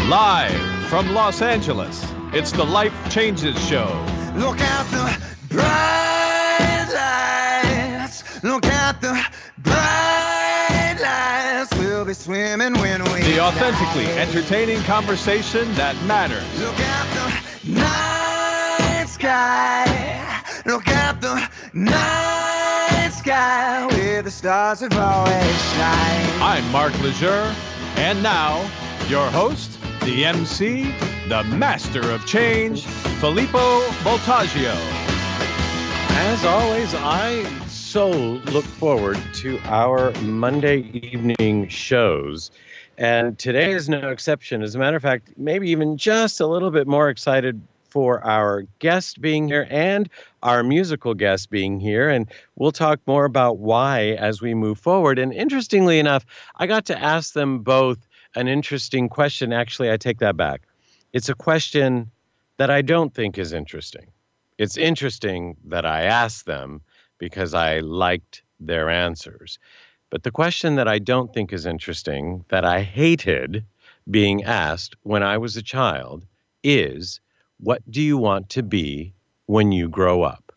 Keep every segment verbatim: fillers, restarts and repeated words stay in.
Live from Los Angeles, it's the Life Changes Show. Look at the bright lights. Look at the bright lights. We'll be swimming when we The authentically die. entertaining conversation that matters. Look at the night sky. Look at the night sky where the stars have always shined. I'm Mark Lejeune, and now, your host, the M C, the master of change, Filippo Voltaggio. As always, I so look forward to our Monday evening shows. And today is no exception. As a matter of fact, maybe even just a little bit more excited for our guest being here and our musical guest being here. And we'll talk more about why as we move forward. And interestingly enough, I got to ask them both an interesting question. Actually, I take that back. It's a question that I don't think is interesting. It's interesting that I asked them because I liked their answers. But the question that I don't think is interesting, that I hated being asked when I was a child, is, what do you want to be when you grow up?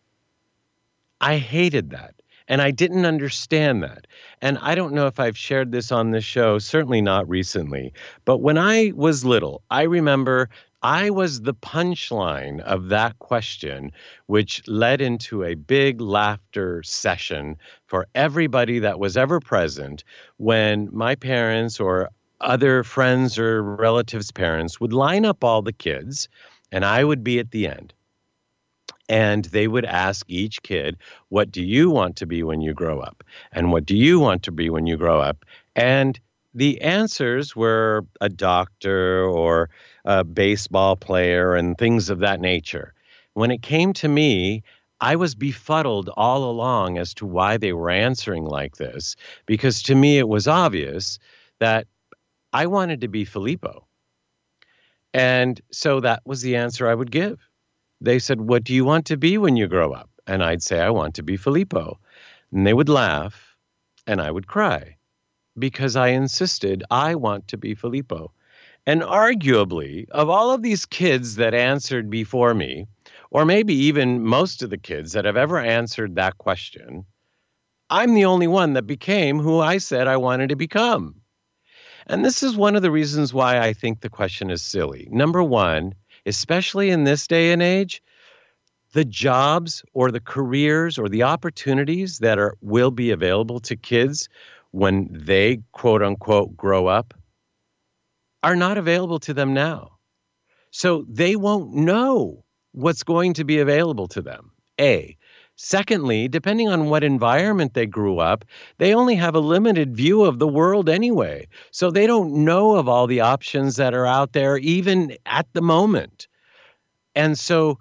I hated that. And I didn't understand that. And I don't know if I've shared this on this show, certainly not recently. But when I was little, I remember I was the punchline of that question, which led into a big laughter session for everybody that was ever present when my parents or other friends or relatives' parents would line up all the kids, and I would be at the end. And they would ask each kid, what do you want to be when you grow up? And what do you want to be when you grow up? And the answers were a doctor or a baseball player and things of that nature. When it came to me, I was befuddled all along as to why they were answering like this, because to me it was obvious that I wanted to be Filippo. And so that was the answer I would give. They said, what do you want to be when you grow up? And I'd say, I want to be Filippo. And they would laugh, and I would cry, because I insisted I want to be Filippo. And arguably, of all of these kids that answered before me, or maybe even most of the kids that have ever answered that question, I'm the only one that became who I said I wanted to become. And this is one of the reasons why I think the question is silly. Number one, especially in this day and age, the jobs or the careers or the opportunities that are will be available to kids when they, quote unquote, grow up are not available to them now. So they won't know what's going to be available to them, A. Secondly, depending on what environment they grew up, they only have a limited view of the world anyway. So they don't know of all the options that are out there, even at the moment. And so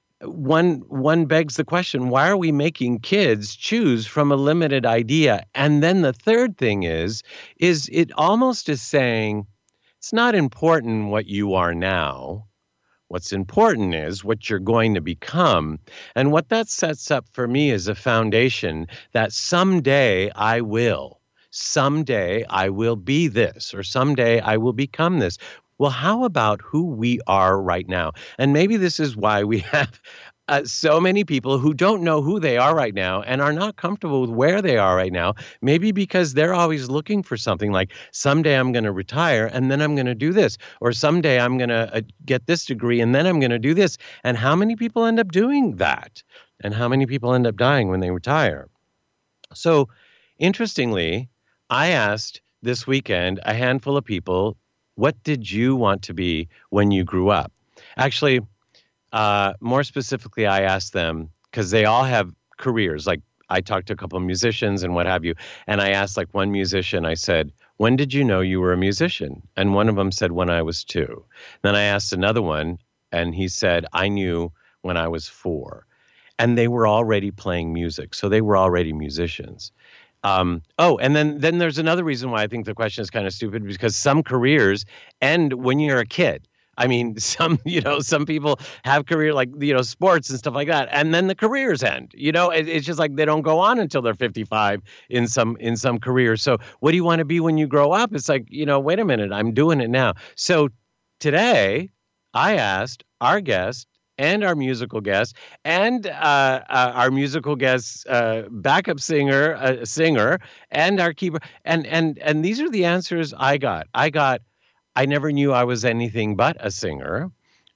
one one begs the question, why are we making kids choose from a limited idea? And then the third thing is, is it almost is saying, it's not important what you are now. What's important is what you're going to become. And what that sets up for me is a foundation that someday I will. Someday I will be this, or someday I will become this. Well, how about who we are right now? And maybe this is why we have uh, so many people who don't know who they are right now and are not comfortable with where they are right now. Maybe because they're always looking for something like, someday I'm going to retire and then I'm going to do this. Or someday I'm going to uh, get this degree and then I'm going to do this. And how many people end up doing that? And how many people end up dying when they retire? So, interestingly, I asked this weekend a handful of people, what did you want to be when you grew up? Actually, uh, more specifically, I asked them, because they all have careers. Like, I talked to a couple of musicians and what have you. And I asked, like, one musician, I said, when did you know you were a musician? And one of them said, when I was two. Then I asked another one, and he said, I knew when I was four. And they were already playing music. So they were already musicians. Um, oh, and then, then there's another reason why I think the question is kind of stupid, because some careers end when you're a kid. I mean, some, you know, some people have career like, you know, sports and stuff like that. And then the careers end, you know, it, it's just like they don't go on until they're fifty-five in some in some careers. So what do you want to be when you grow up? It's like, you know, wait a minute, I'm doing it now. So today I asked our guest and our musical guest and uh, uh, our musical guest uh, backup singer, uh, singer, and our keeper. And, and, and these are the answers I got. I got, I never knew I was anything but a singer.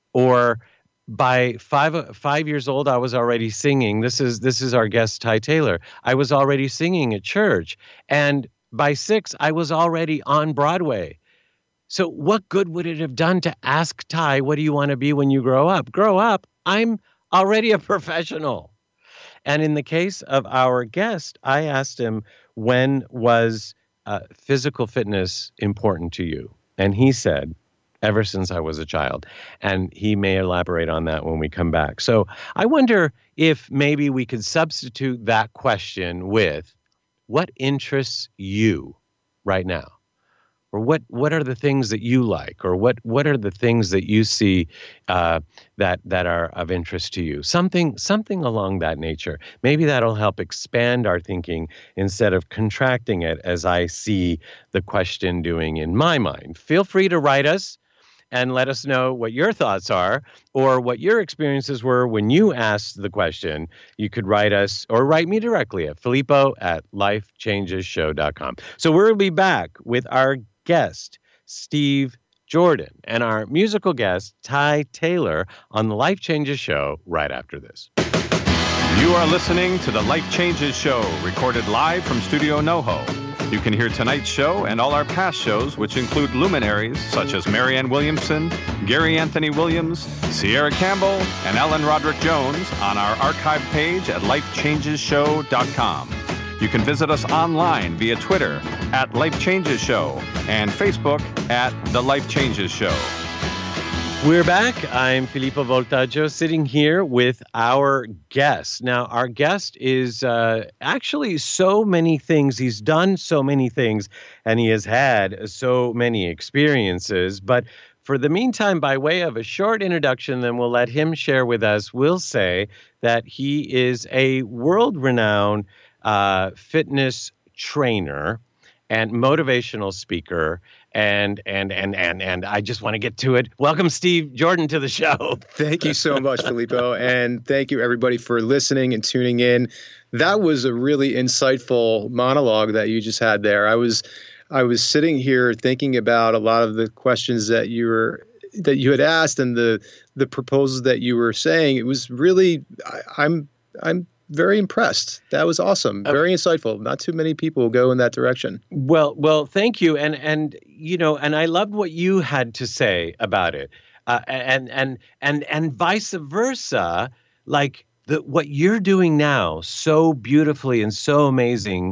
Or by five five years old, I was already singing. This is this is our guest, Ty Taylor. I was already singing at church. And by six, I was already on Broadway. So what good would it have done to ask Ty, what do you want to be when you grow up? Grow up, I'm already a professional. And in the case of our guest, I asked him, when was uh, physical fitness important to you? And he said, ever since I was a child. And he may elaborate on that when we come back. So I wonder if maybe we could substitute that question with, what interests you right now? Or what, what are the things that you like? Or what, what are the things that you see uh, that that are of interest to you? Something something along that nature. Maybe that'll help expand our thinking instead of contracting it, as I see the question doing in my mind. Feel free to write us and let us know what your thoughts are or what your experiences were when you asked the question. You could write us or write me directly at Filippo at life changes show dot com. So we'll be back with our guest, Steve Jordan, and our musical guest, Ty Taylor, on the Life Changes Show right after this. You are listening to the Life Changes Show, recorded live from Studio NoHo. You can hear tonight's show and all our past shows, which include luminaries such as Marianne Williamson, Gary Anthony Williams, Sierra Campbell, and Ellen Roderick Jones on our archive page at life changes show dot com. You can visit us online via Twitter at Life Changes Show and Facebook at The Life Changes Show. We're back. I'm Filippo Voltaggio, sitting here with our guest. Now, our guest is uh, actually so many things. He's done so many things, and he has had so many experiences. But for the meantime, by way of a short introduction, then we'll let him share with us. We'll say that he is a world-renowned uh, fitness trainer and motivational speaker. And and and and and I just want to get to it. Welcome, Steve Jordan, to the show. Thank you so much, Filippo. And thank you, everybody, for listening and tuning in. That was a really insightful monologue that you just had there. I was I was sitting here thinking about a lot of the questions that you were that you had asked and the the proposals that you were saying. It was really I, I'm I'm very impressed. That was awesome. Very insightful. Not too many people go in that direction. Well, well, thank you. And, and, you know, and I loved what you had to say about it. Uh, and, and, and, and vice versa, like the, what you're doing now so beautifully and so amazing,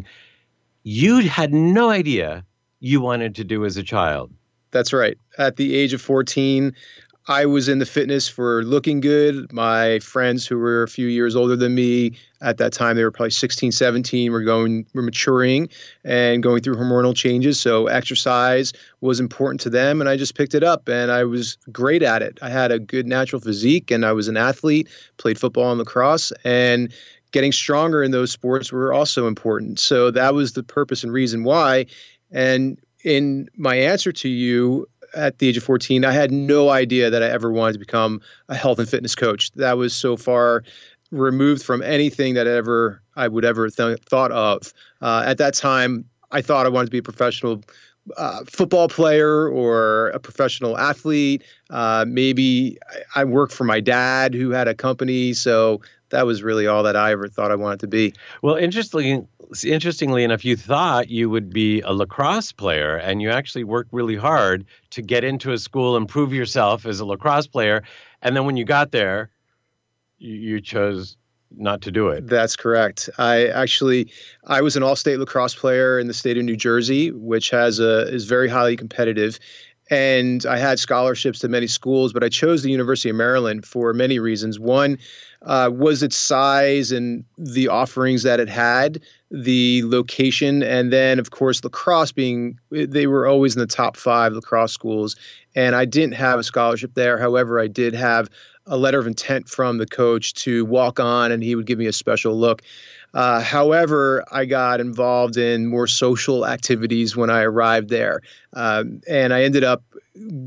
you had no idea you wanted to do as a child. That's right. At the age of fourteen, I was in the fitness for looking good. My friends who were a few years older than me at that time, they were probably sixteen, seventeen, were going, were maturing and going through hormonal changes. So exercise was important to them. And I just picked it up and I was great at it. I had a good natural physique and I was an athlete, played football and lacrosse, and getting stronger in those sports were also important. So that was the purpose and reason why. And in my answer to you, at the age of fourteen, I had no idea that I ever wanted to become a health and fitness coach. That was so far removed from anything that ever I would ever th- thought of. Uh, at that time, I thought I wanted to be a professional uh, football player or a professional athlete. Uh, maybe I, I worked for my dad who had a company. So that was really all that I ever thought I wanted to be. Well, interestingly, interestingly enough, you thought you would be a lacrosse player, and you actually worked really hard to get into a school and prove yourself as a lacrosse player. And then when you got there, you, you chose not to do it. That's correct. I actually, I was an all-state lacrosse player in the state of New Jersey, which has a is very highly competitive. And I had scholarships to many schools, but I chose the University of Maryland for many reasons. One uh, was its size and the offerings that it had, the location, and then, of course, lacrosse being, they were always in the top five lacrosse schools. And I didn't have a scholarship there. However, I did have a letter of intent from the coach to walk on, and he would give me a special look. Uh, however, I got involved in more social activities when I arrived there. Um, and I ended up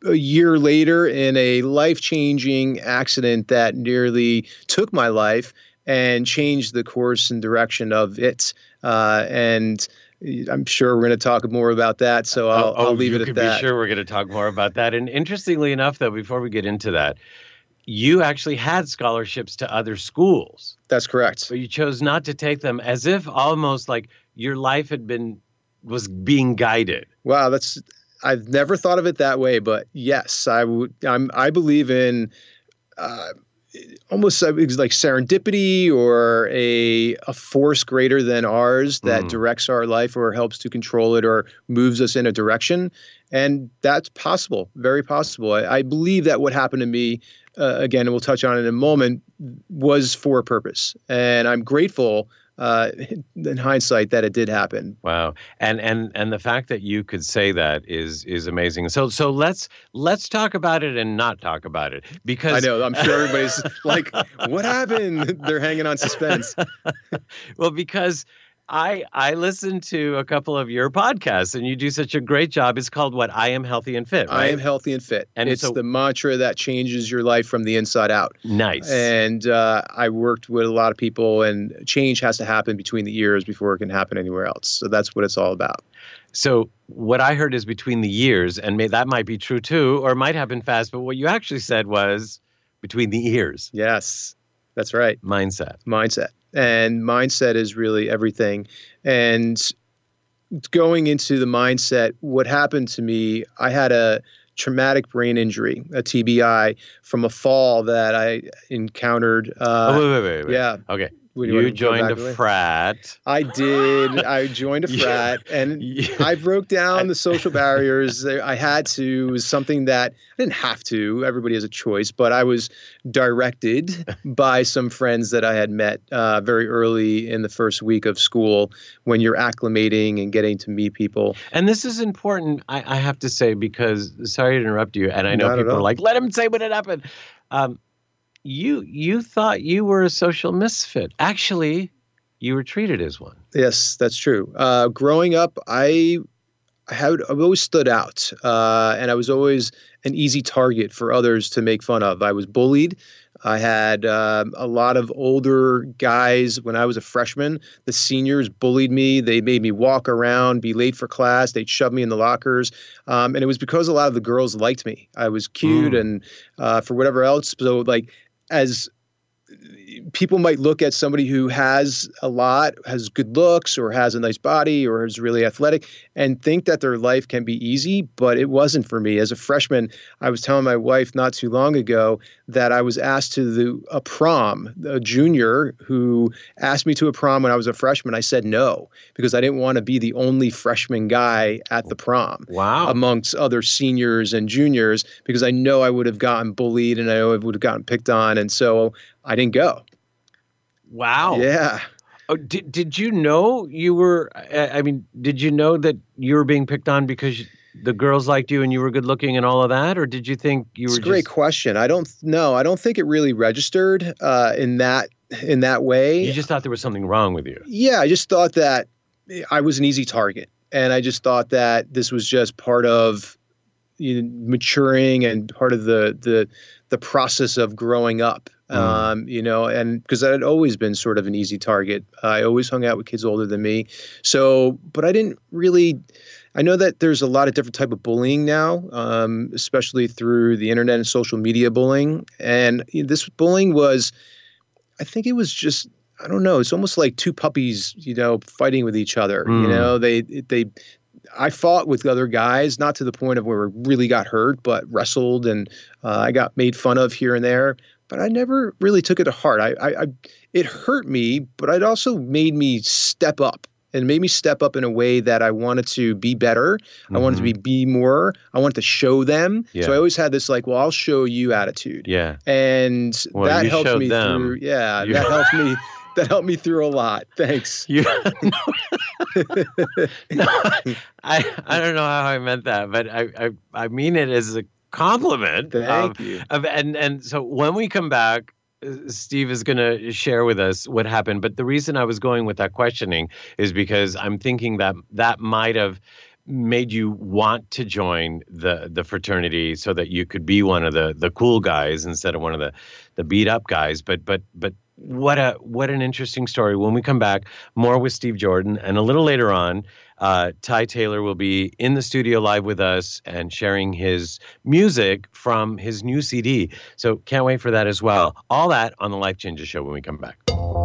a year later in a life-changing accident that nearly took my life and changed the course and direction of it. Uh, and I'm sure we're going to talk more about that, so I'll, oh, oh, I'll leave you it at can that. Be sure we're going to talk more about that. And interestingly enough, though, before we get into that, you actually had scholarships to other schools. That's correct. But you chose not to take them, as if almost like your life had been was being guided. Wow, that's I've never thought of it that way, but yes, I would. I'm. I believe in uh, almost like serendipity or a a force greater than ours that Mm. directs our life or helps to control it or moves us in a direction, and that's possible, very possible. I, I believe that what happened to me, uh, again, and we'll touch on it in a moment, was for a purpose, and I'm grateful. Uh, in hindsight, that it did happen. Wow, and and and the fact that you could say that is is amazing. So so let's let's talk about it and not talk about it, because I know I'm sure everybody's like, "What happened?" They're hanging on suspense. Well, because I I listened to a couple of your podcasts, and you do such a great job. It's called what? I Am Healthy and Fit. Right? I am healthy and fit, And and it's so- the mantra that changes your life from the inside out. Nice. And uh, I worked with a lot of people, and change has to happen between the ears before it can happen anywhere else. So that's what it's all about. So what I heard is between the years, and may, that might be true too, or it might happen fast. But what you actually said was between the ears. Yes, that's right. Mindset. Mindset. And mindset is really everything. And going into the mindset, what happened to me, I had a traumatic brain injury, a T B I, from a fall that I encountered. Uh, oh, wait, wait, wait, wait. yeah. Okay. What, do you want You to go joined back a away? frat. I did. I joined a Yeah. frat, and Yeah. I broke down the social barriers. I had to. It was something that I didn't have to. Everybody has a choice, but I was directed by some friends that I had met uh, very early in the first week of school, when you're acclimating and getting to meet people. And this is important, I, I have to say, because sorry to interrupt you, and I know Not at people are all. like, let him say what had happened. Um, you you thought you were a social misfit. Actually, you were treated as one. Yes, that's true. Uh, growing up, I I had I've always stood out, uh, and I was always an easy target for others to make fun of. I was bullied. I had um, a lot of older guys when I was a freshman. The seniors bullied me. They made me walk around, be late for class. They'd shove me in the lockers. Um, and it was because a lot of the girls liked me. I was cute Mm. and uh, for whatever else. So like as people might look at somebody who has a lot, has good looks, or has a nice body, or is really athletic, and think that their life can be easy, but it wasn't for me. As a freshman, I was telling my wife not too long ago that I was asked to the, a prom, a junior who asked me to a prom when I was a freshman. I said no, because I didn't want to be the only freshman guy at the prom. Wow. Amongst other seniors and juniors, because I know I would have gotten bullied and I know I would have gotten picked on. And so I didn't go. Wow. Yeah. Oh, did, did you know you were, I I mean, did you know that you were being picked on because the girls liked you and you were good looking and all of that? Or did you think you It's were a great just, question. I don't know. I don't think it really registered uh, in that in that way. you just thought there was something wrong with you? Yeah, I just thought that I was an easy target. And I just thought that this was just part of you know, maturing and part of the the the process of growing up. Mm. Um, you know, and because I had always been sort of an easy target. I always hung out with kids older than me. So, but I didn't really, I know that there's a lot of different type of bullying now, um, especially through the internet and social media bullying. And you know, this bullying was, I think it was just, I don't know, it's almost like two puppies, you know, fighting with each other. Mm. You know, they, they, I fought with other guys, not to the point of where I really got hurt, but wrestled and uh, I got made fun of here and there. But I never really took it to heart. I, I, I, it hurt me, but it also made me step up and made me step up in a way that I wanted to be better. I wanted to be, be more. I wanted to show them. Yeah. So I always had this like, well, I'll show you attitude. Yeah. And Well, that you helped showed me them. through. Yeah, You- that helped me. That helped me through a lot. Thanks. You, no, no, I, I don't know how I meant that, but I, I, I mean it as a compliment. Thank Um, you. Of- And and so when we come back, uh, Steve is going to share with us what happened. But the reason I was going with that questioning is because I'm thinking that that might have made you want to join the the fraternity so that you could be one of the the cool guys instead of one of the the beat up guys. But but but what a what an interesting story. When we come back, more with Steve Jordan, and a little later on, uh, Ty Taylor will be in the studio live with us and sharing his music from his new C D. So can't wait for that as well. All that on the Life Changes Show when we come back.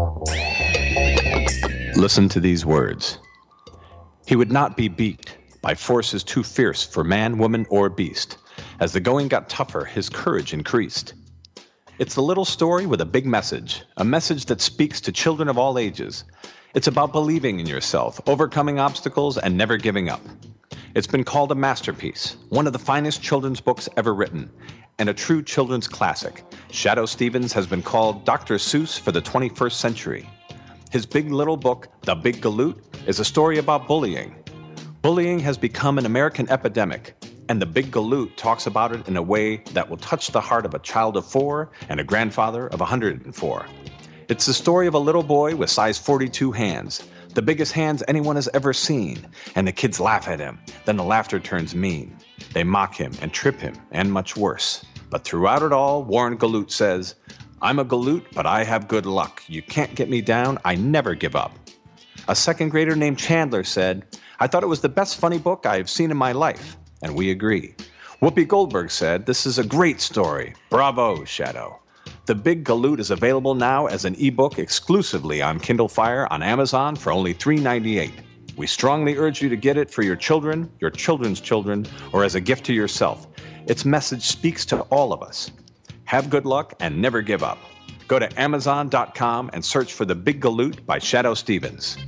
Listen to these words. He would not be beat by forces too fierce for man, woman, or beast. As the going got tougher, his courage increased. It's a little story with a big message, a message that speaks to children of all ages. It's about believing in yourself, overcoming obstacles, and never giving up. It's been called a masterpiece, one of the finest children's books ever written, and a true children's classic. Shadoe Stevens has been called Doctor Seuss for the twenty-first century. His big little book, The Big Galoot, is a story about bullying. Bullying has become an American epidemic, and The Big Galoot talks about it in a way that will touch the heart of a child of four and a grandfather of one hundred four. It's the story of a little boy with size forty-two hands, the biggest hands anyone has ever seen, and the kids laugh at him. Then the laughter turns mean. They mock him and trip him, and much worse. But throughout it all, Warren Galoot says, "I'm a Galoot, but I have good luck. You can't get me down. I never give up." A second grader named Chandler said, "I thought it was the best funny book I've seen in my life." And we agree. Whoopi Goldberg said, "This is a great story. Bravo, Shadoe." The Big Galoot is available now as an ebook exclusively on Kindle Fire on Amazon for only three dollars and ninety-eight cents. We strongly urge you to get it for your children, your children's children, or as a gift to yourself. Its message speaks to all of us. Have good luck and never give up. Go to amazon dot com and search for The Big Galoot by Shadoe Stevens.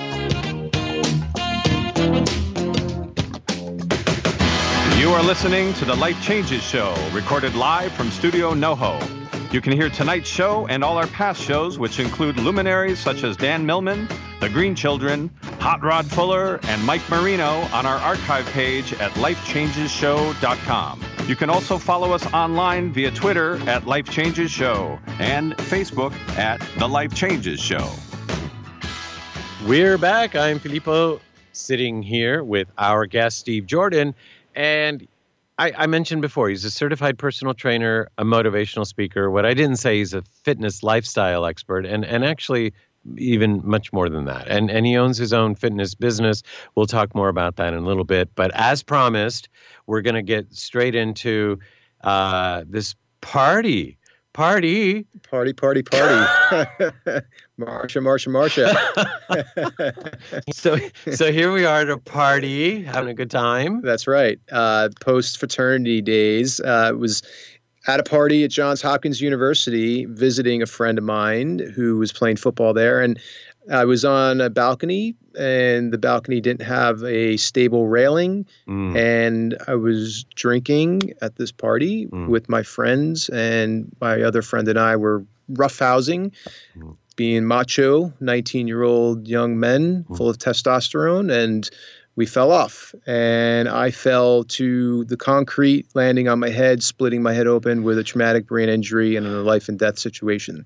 You are listening to the Life Changes Show, recorded live from Studio NoHo. You can hear tonight's show and all our past shows, which include luminaries such as Dan Millman, The Green Children, Hot Rod Fuller, and Mike Marino on our archive page at life changes show dot com. You can also follow us online via Twitter at Life Changes Show and Facebook at The Life Changes Show. We're back. I'm Filippo, sitting here with our guest, Steve Jordan. And I, I mentioned before, he's a certified personal trainer, a motivational speaker. What I didn't say, he's a fitness lifestyle expert, and, and actually even much more than that. And, and he owns his own fitness business. We'll talk more about that in a little bit. But as promised, we're going to get straight into uh, this party. Party. Party, party, party. Marsha, Marsha, Marsha. so so here we are at a party, having a good time. That's right. Uh, post-fraternity days. Uh, it was at a party at Johns Hopkins University, visiting a friend of mine who was playing football there. And I was on a balcony, and the balcony didn't have a stable railing. Mm. And I was drinking at this party mm. with my friends, and my other friend and I were roughhousing, mm. being macho, nineteen-year-old young men mm. full of testosterone, and we fell off. And I fell to the concrete, landing on my head, splitting my head open with a traumatic brain injury and in a life and death situation.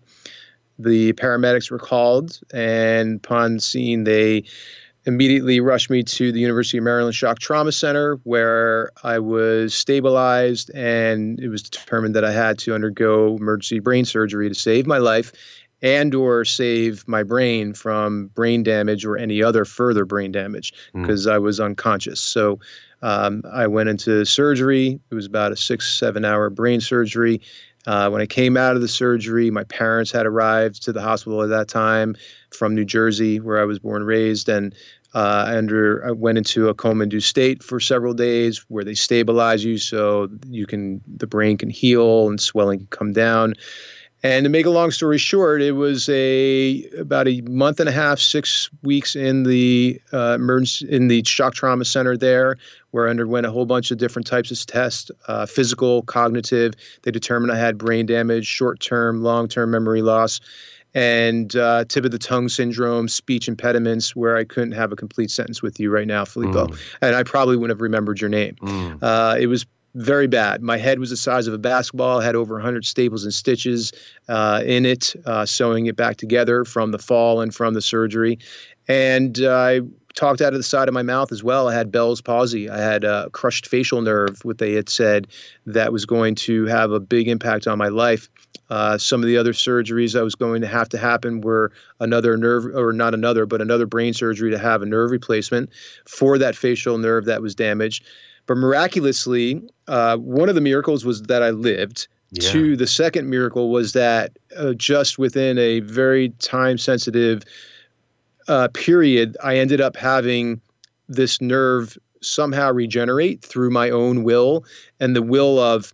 The paramedics were called, and upon seeing, they immediately rushed me to the University of Maryland Shock Trauma Center, where I was stabilized, and it was determined that I had to undergo emergency brain surgery to save my life and or save my brain from brain damage or any other further brain damage, because mm. I was unconscious. So um, I went into surgery. It was about a six, seven hour brain surgery. Uh, when I came out of the surgery, my parents had arrived to the hospital at that time from New Jersey, where I was born and raised. And uh, under, I went into a coma-induced state for several days, where they stabilize you so you can, the brain can heal and swelling can come down. And to make a long story short, it was a about a month and a half, six weeks in the uh, emergency in the shock trauma center there, where I underwent a whole bunch of different types of tests, uh, physical, cognitive. They determined I had brain damage, short-term, long-term memory loss, and uh, tip of the tongue syndrome, speech impediments, where I couldn't have a complete sentence with you right now, Filippo, mm. and I probably wouldn't have remembered your name. Mm. Uh, it was very bad. My head was the size of a basketball. I had over one hundred staples and stitches uh, in it, uh, sewing it back together from the fall and from the surgery. And uh, I talked out of the side of my mouth as well. I had Bell's palsy. I had a crushed facial nerve, what they had said that was going to have a big impact on my life. Uh, some of the other surgeries that was going to have to happen were another nerve, or not another, but another brain surgery to have a nerve replacement for that facial nerve that was damaged. But miraculously, uh, one of the miracles was that I lived. Yeah. Two, the second miracle was that uh, just within a very time-sensitive uh, period, I ended up having this nerve somehow regenerate through my own will and the will of,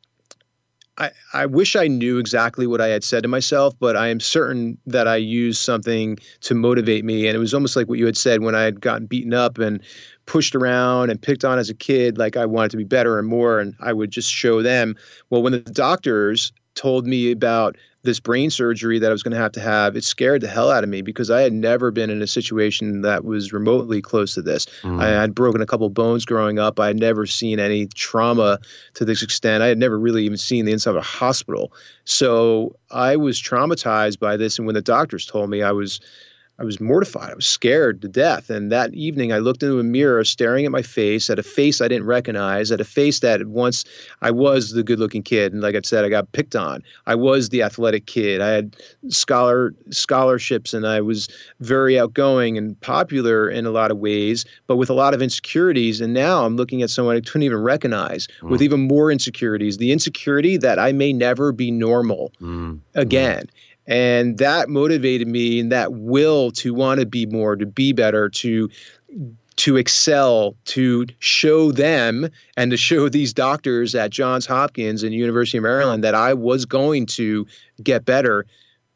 I, I wish I knew exactly what I had said to myself, but I am certain that I used something to motivate me. And it was almost like what you had said when I had gotten beaten up and pushed around and picked on as a kid, like I wanted to be better and more. And I would just show them. Well, when the doctors told me about this brain surgery that I was going to have to have, it scared the hell out of me because I had never been in a situation that was remotely close to this. Mm. I had broken a couple bones growing up. I had never seen any trauma to this extent. I had never really even seen the inside of a hospital. So I was traumatized by this. And when the doctors told me, I was I was mortified. I was scared to death. And that evening, I looked into a mirror, staring at my face, at a face I didn't recognize, at a face that once I was the good-looking kid. And like I said, I got picked on. I was the athletic kid. I had scholar scholarships, and I was very outgoing and popular in a lot of ways, but with a lot of insecurities. And now I'm looking at someone I couldn't even recognize mm. with even more insecurities. The insecurity that I may never be normal mm. again. Mm. And that motivated me, and that will to want to be more, to be better, to to excel, to show them and to show these doctors at Johns Hopkins and University of Maryland that I was going to get better.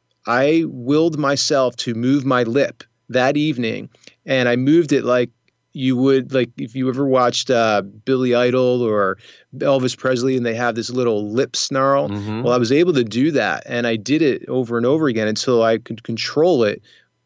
I willed myself to move my lip that evening, and I moved it like you would, like if you ever watched uh, Billy Idol or Elvis Presley and they have this little lip snarl. Mm-hmm. Well, I was able to do that, and I did it over and over again until I could control it.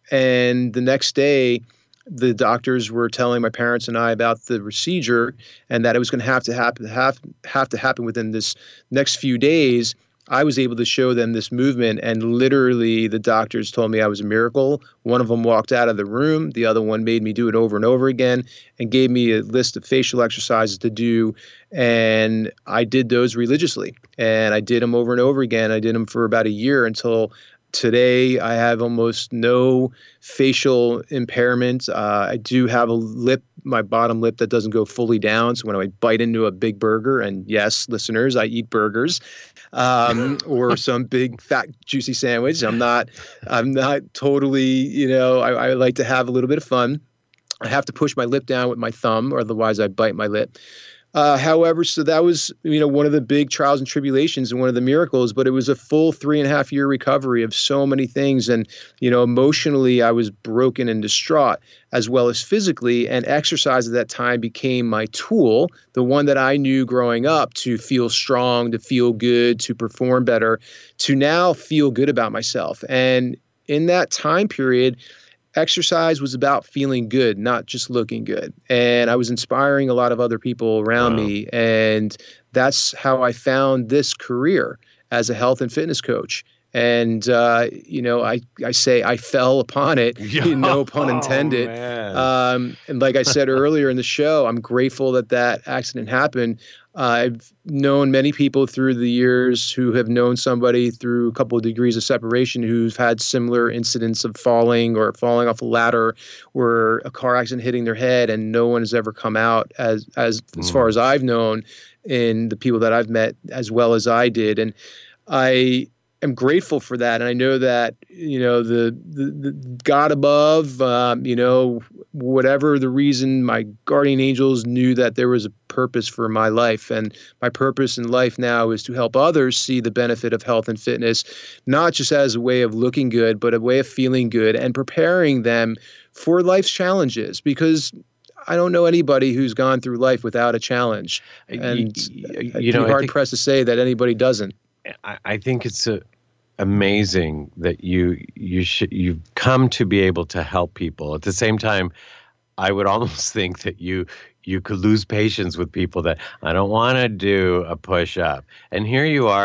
And the next day, the doctors were telling my parents and I about the procedure and that it was going to have to happen, have, have to happen within this next few days. I was able to show them this movement, and literally the doctors told me I was a miracle. One of them walked out of the room. The other one made me do it over and over again and gave me a list of facial exercises to do. And I did those religiously, and I did them over and over again. I did them for about a year until today. I have almost no facial impairment. Uh, I do have a lip, my bottom lip that doesn't go fully down. So when I bite into a big burger, and yes, listeners, I eat burgers, um, or some big fat juicy sandwich. I'm not, I'm not totally, you know, I, I like to have a little bit of fun. I have to push my lip down with my thumb, or otherwise I bite my lip. Uh, however, so that was, you know, one of the big trials and tribulations and one of the miracles, but it was a full three and a half year recovery of so many things. And, you know, emotionally, I was broken and distraught, as well as physically, and exercise at that time became my tool, the one that I knew growing up to feel strong, to feel good, to perform better, to now feel good about myself. And in that time period, exercise was about feeling good, not just looking good. And I was inspiring a lot of other people around wow. me. And that's how I found this career as a health and fitness coach. And, uh, you know, I, I say I fell upon it, Yo, no pun intended. Oh, um, and like I said earlier in the show, I'm grateful that that accident happened. Uh, I've known many people through the years who have known somebody through a couple of degrees of separation who've had similar incidents of falling or falling off a ladder or a car accident hitting their head, and no one has ever come out as, as, mm. as far as I've known in the people that I've met as well as I did. And I am grateful for that. And I know that, you know, the, the, the God above, um, you know, whatever the reason, my guardian angels knew that there was a purpose for my life. And my purpose in life now is to help others see the benefit of health and fitness, not just as a way of looking good, but a way of feeling good and preparing them for life's challenges, because I don't know anybody who's gone through life without a challenge. And you, you you know, I'd be hard think, pressed to say that anybody doesn't. I, I think it's a, amazing that you you should you've come to be able to help people. At the same time, I would almost think that you you could lose patience with people that I don't want to do a push up, and here you are.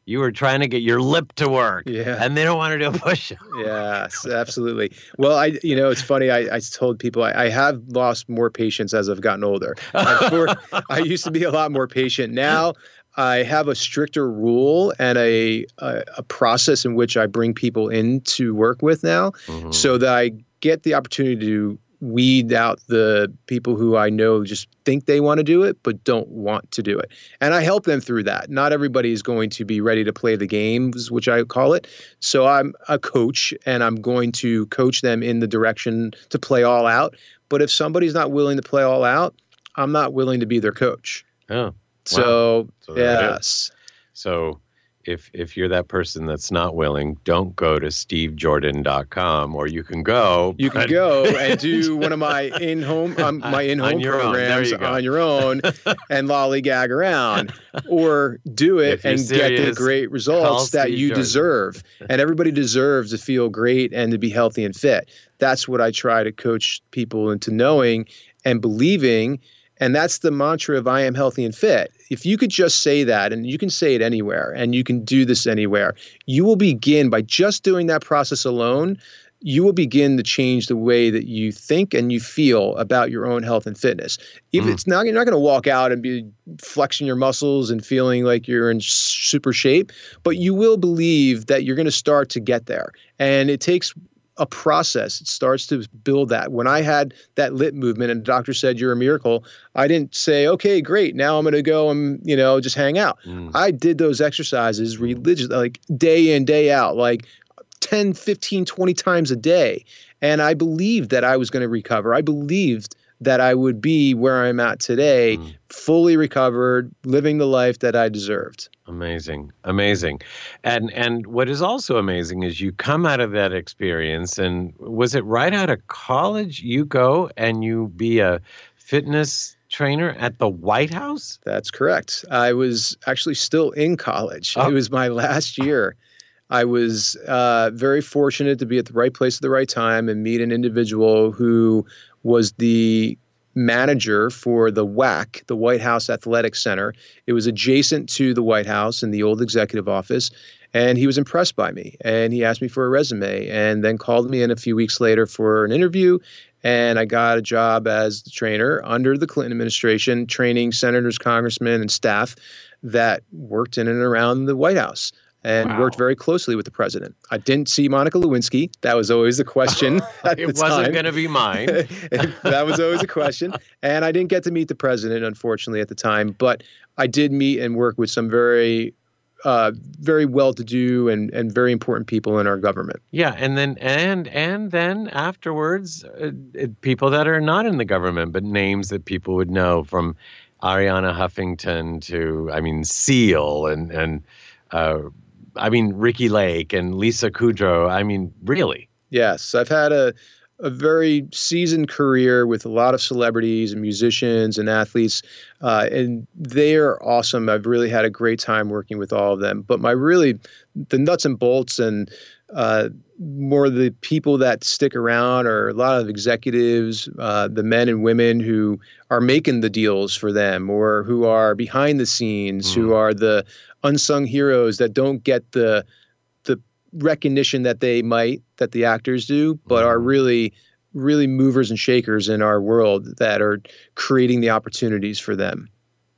You were trying to get your lip to work. Yeah. And they don't want to do a push-up. Yes, absolutely. Well, I, you know, it's funny. I, I told people I, I have lost more patience as I've gotten older. Before, I used to be a lot more patient. Now I have a stricter rule and a, a, a process in which I bring people in to work with now, mm-hmm. so that I get the opportunity to weed out the people who I know just think they want to do it, but don't want to do it. And I help them through that. Not everybody is going to be ready to play the games, which I call it. So I'm a coach, and I'm going to coach them in the direction to play all out. But if somebody's not willing to play all out, I'm not willing to be their coach. Oh, wow. So, so yes. So if if you're that person that's not willing, don't go to steve jordan dot com, or you can go. You can but... go and do one of my in-home um, my in-home your programs you on your own and lollygag around, or do it and get the great results that you Jordan. deserve. And everybody deserves to feel great and to be healthy and fit. That's what I try to coach people into knowing and believing. And that's the mantra of I am healthy and fit. If you could just say that, and you can say it anywhere, and you can do this anywhere, you will begin by just doing that process alone. You will begin to change the way that you think and you feel about your own health and fitness. If mm. it's not, you're not going to walk out and be flexing your muscles and feeling like you're in super shape, but you will believe that you're going to start to get there. And it takes a process. It starts to build that. When I had that lit movement and the doctor said, you're a miracle, I didn't say, okay, great, now I'm going to go and, you know, just hang out. Mm. I did those exercises religiously, like day in, day out, like ten, fifteen, twenty times a day. And I believed that I was going to recover. I believed that I would be where I'm at today, mm. fully recovered, living the life that I deserved. Amazing. Amazing. And and what is also amazing is you come out of that experience, and was it right out of college you go and you be a fitness trainer at the White House? That's correct. I was actually still in college. Oh. It was my last year. I was uh, very fortunate to be at the right place at the right time and meet an individual who was the manager for the W A C, the White House Athletics Center. It was adjacent to the White House in the old executive office. And he was impressed by me, and he asked me for a resume, and then called me in a few weeks later for an interview. And I got a job as the trainer under the Clinton administration, training senators, congressmen, and staff that worked in and around the White House. And wow. worked very closely with the president. I didn't see Monica Lewinsky. That was always the question. At it the wasn't time. going to be mine. That was always a question. And I didn't get to meet the president, unfortunately, at the time. But I did meet and work with some very, uh, very well-to-do and, and very important people in our government. Yeah, and then and and then afterwards, uh, people that are not in the government, but names that people would know, from Arianna Huffington to, I mean, Seal and and. Uh, I mean, Ricky Lake and Lisa Kudrow. I mean, really? Yes. I've had a, a very seasoned career with a lot of celebrities and musicians and athletes, uh, and they are awesome. I've really had a great time working with all of them. But my really, the nuts and bolts and uh, more the people that stick around are a lot of executives, uh, the men and women who are making the deals for them, or who are behind the scenes, mm. who are the unsung heroes that don't get the the recognition that they might, that the actors do, but are really, really movers and shakers in our world that are creating the opportunities for them.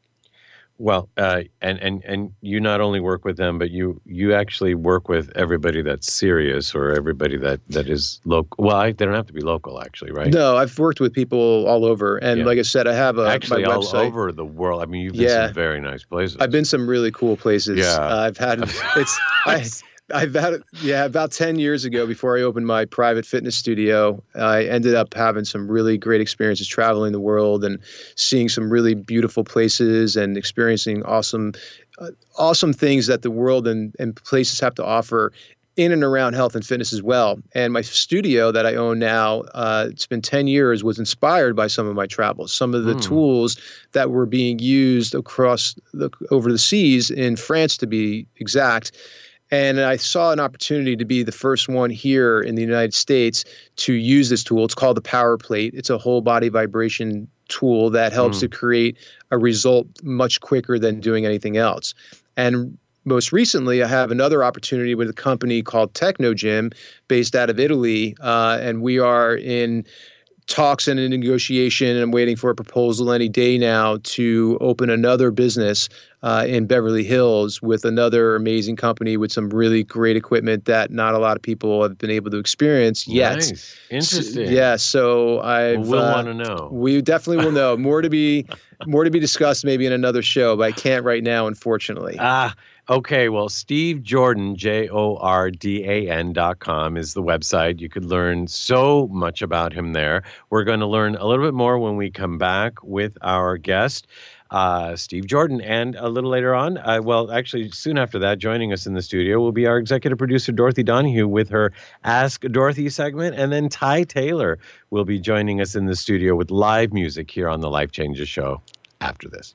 Well, uh, and, and, and you not only work with them, but you, you actually work with everybody that's serious, or everybody that, that is local. Well, I, they don't have to be local, actually, right? No, I've worked with people all over. And yeah. like I said, I have a Actually, my all website. over the world. I mean, you've been yeah. some very nice places. I've been some really cool places. Yeah. Uh, I've had, it's, I, I've had, yeah, about ten years ago, before I opened my private fitness studio, I ended up having some really great experiences traveling the world and seeing some really beautiful places and experiencing awesome, uh, awesome things that the world and, and places have to offer in and around health and fitness as well. And my studio that I own now, uh, it's been ten years, was inspired by some of my travels, some of the mm. tools that were being used across the, over the seas, in France to be exact. And I saw an opportunity to be the first one here in the United States to use this tool. It's called the Power Plate. It's a whole body vibration tool that helps mm. to create a result much quicker than doing anything else. And most recently, I have another opportunity with a company called Technogym, based out of Italy, uh, and we are in talks and a negotiation, and I'm waiting for a proposal any day now to open another business uh, in Beverly Hills with another amazing company with some really great equipment that not a lot of people have been able to experience yet. Nice. Interesting. So, yeah, so I we'll uh, want to know. We definitely will know. More to be more to be discussed maybe in another show, but I can't right now, unfortunately. Ah, okay. Well, Steve Jordan, J O R D A N dot com is the website. You could learn so much about him there. We're going to learn a little bit more when we come back with our guest, uh, Steve Jordan. And a little later on, uh, well, actually, soon after that, joining us in the studio will be our executive producer, Dorothy Donahue, with her Ask Dorothy segment. And then Ty Taylor will be joining us in the studio with live music here on the Life Changes Show after this.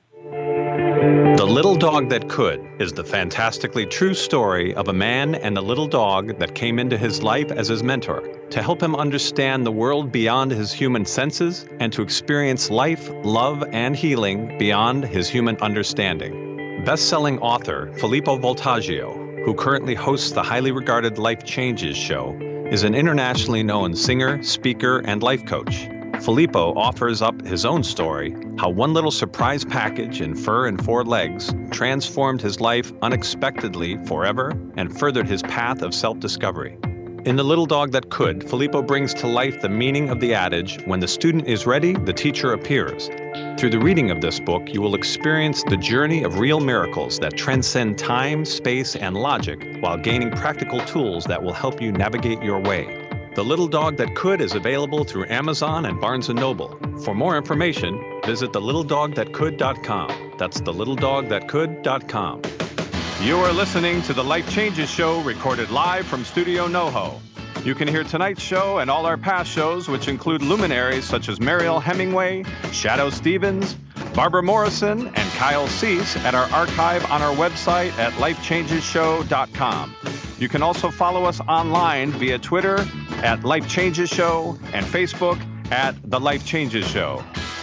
The Little Dog That Could is the fantastically true story of a man and a little dog that came into his life as his mentor to help him understand the world beyond his human senses and to experience life, love, and healing beyond his human understanding. Best-selling author Filippo Voltaggio, who currently hosts the highly regarded Life Changes show, is an internationally known singer, speaker, and life coach. Filippo offers up his own story, how one little surprise package in fur and four legs transformed his life unexpectedly forever and furthered his path of self-discovery. In The Little Dog That Could, Filippo brings to life the meaning of the adage, when the student is ready, the teacher appears. Through the reading of this book, you will experience the journey of real miracles that transcend time, space, and logic while gaining practical tools that will help you navigate your way. The Little Dog That Could is available through Amazon and Barnes and Noble. For more information, visit the little dog that could dot com. That's the little dog that could dot com. You are listening to the Life Changes Show, recorded live from Studio NoHo. You can hear tonight's show and all our past shows, which include luminaries such as Mariel Hemingway, Shadow Stevens, Barbara Morrison, and Kyle Cease at our archive on our website at life changes show dot com. You can also follow us online via Twitter at Life Changes Show and Facebook at The Life Changes Show.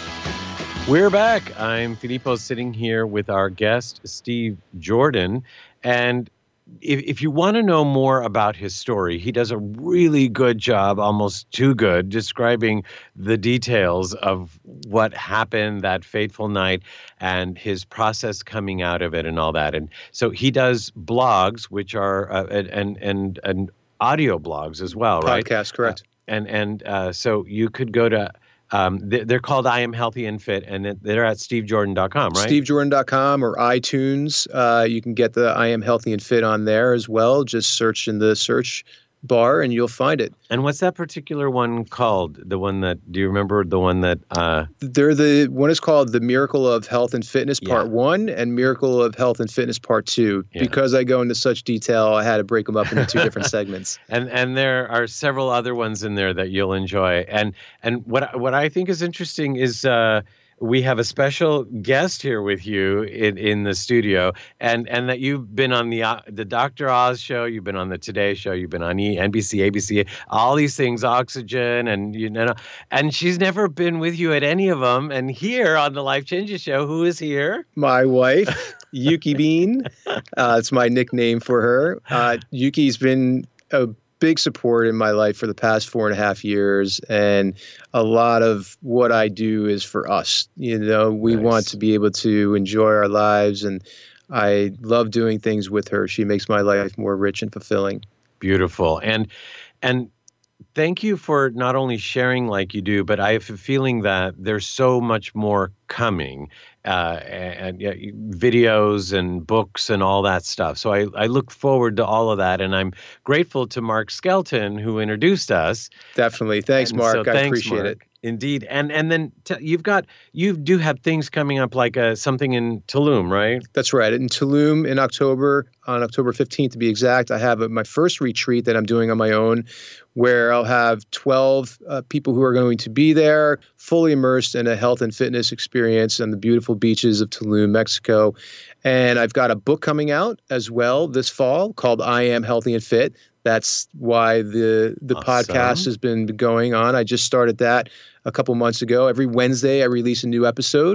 We're back. I'm Filippo, sitting here with our guest, Steve Jordan. And if, if you want to know more about his story, he does a really good job, almost too good, describing the details of what happened that fateful night and his process coming out of it and all that. And so he does blogs, which are uh, and and and audio blogs as well, right? Podcast, correct. Uh, and and uh, so you could go to. Um, they're called I Am Healthy and Fit, and they're at steve jordan dot com, right? steve jordan dot com or iTunes. Uh, you can get the I Am Healthy and Fit on there as well. Just search in the search bar and you'll find it. And what's that particular one called? The one that, do you remember the one that? Uh... They're the one is called The Miracle of Health and Fitness Part yeah. One and Miracle of Health and Fitness Part Two. Yeah. Because I go into such detail, I had to break them up into two different segments. And and there are several other ones in there that you'll enjoy. And and what what I think is interesting is uh, we have a special guest here with you in, in the studio, and and that you've been on the uh, the Doctor Oz show, you've been on the Today Show, you've been on e, N B C, A B C, all these things, Oxygen, and you know, and she's never been with you at any of them. And here on the Life Changes Show, who is here? My wife, Yuki Bean. Uh, it's my nickname for her. Uh, Yuki's been a big support in my life for the past four and a half years. And a lot of what I do is for us. You know, we nice. want to be able to enjoy our lives. And I love doing things with her. She makes my life more rich and fulfilling. Beautiful. And, and, thank you for not only sharing like you do, but I have a feeling that there's so much more coming, uh, and, and uh, videos and books and all that stuff. So I, I look forward to all of that. And I'm grateful to Mark Skelton, who introduced us. Definitely. Thanks, and Mark. So I thanks, appreciate Mark. it. Indeed. And and then t- you've got, you do have things coming up like uh, something in Tulum, right? That's right. In Tulum in October, on October fifteenth to be exact, I have a, my first retreat that I'm doing on my own, where I'll have twelve uh, people who are going to be there, fully immersed in a health and fitness experience on the beautiful beaches of Tulum, Mexico. And I've got a book coming out as well this fall called I Am Healthy and Fit. That's why the the awesome. podcast has been going on. I just started that a couple months ago. Every Wednesday, I release a new episode.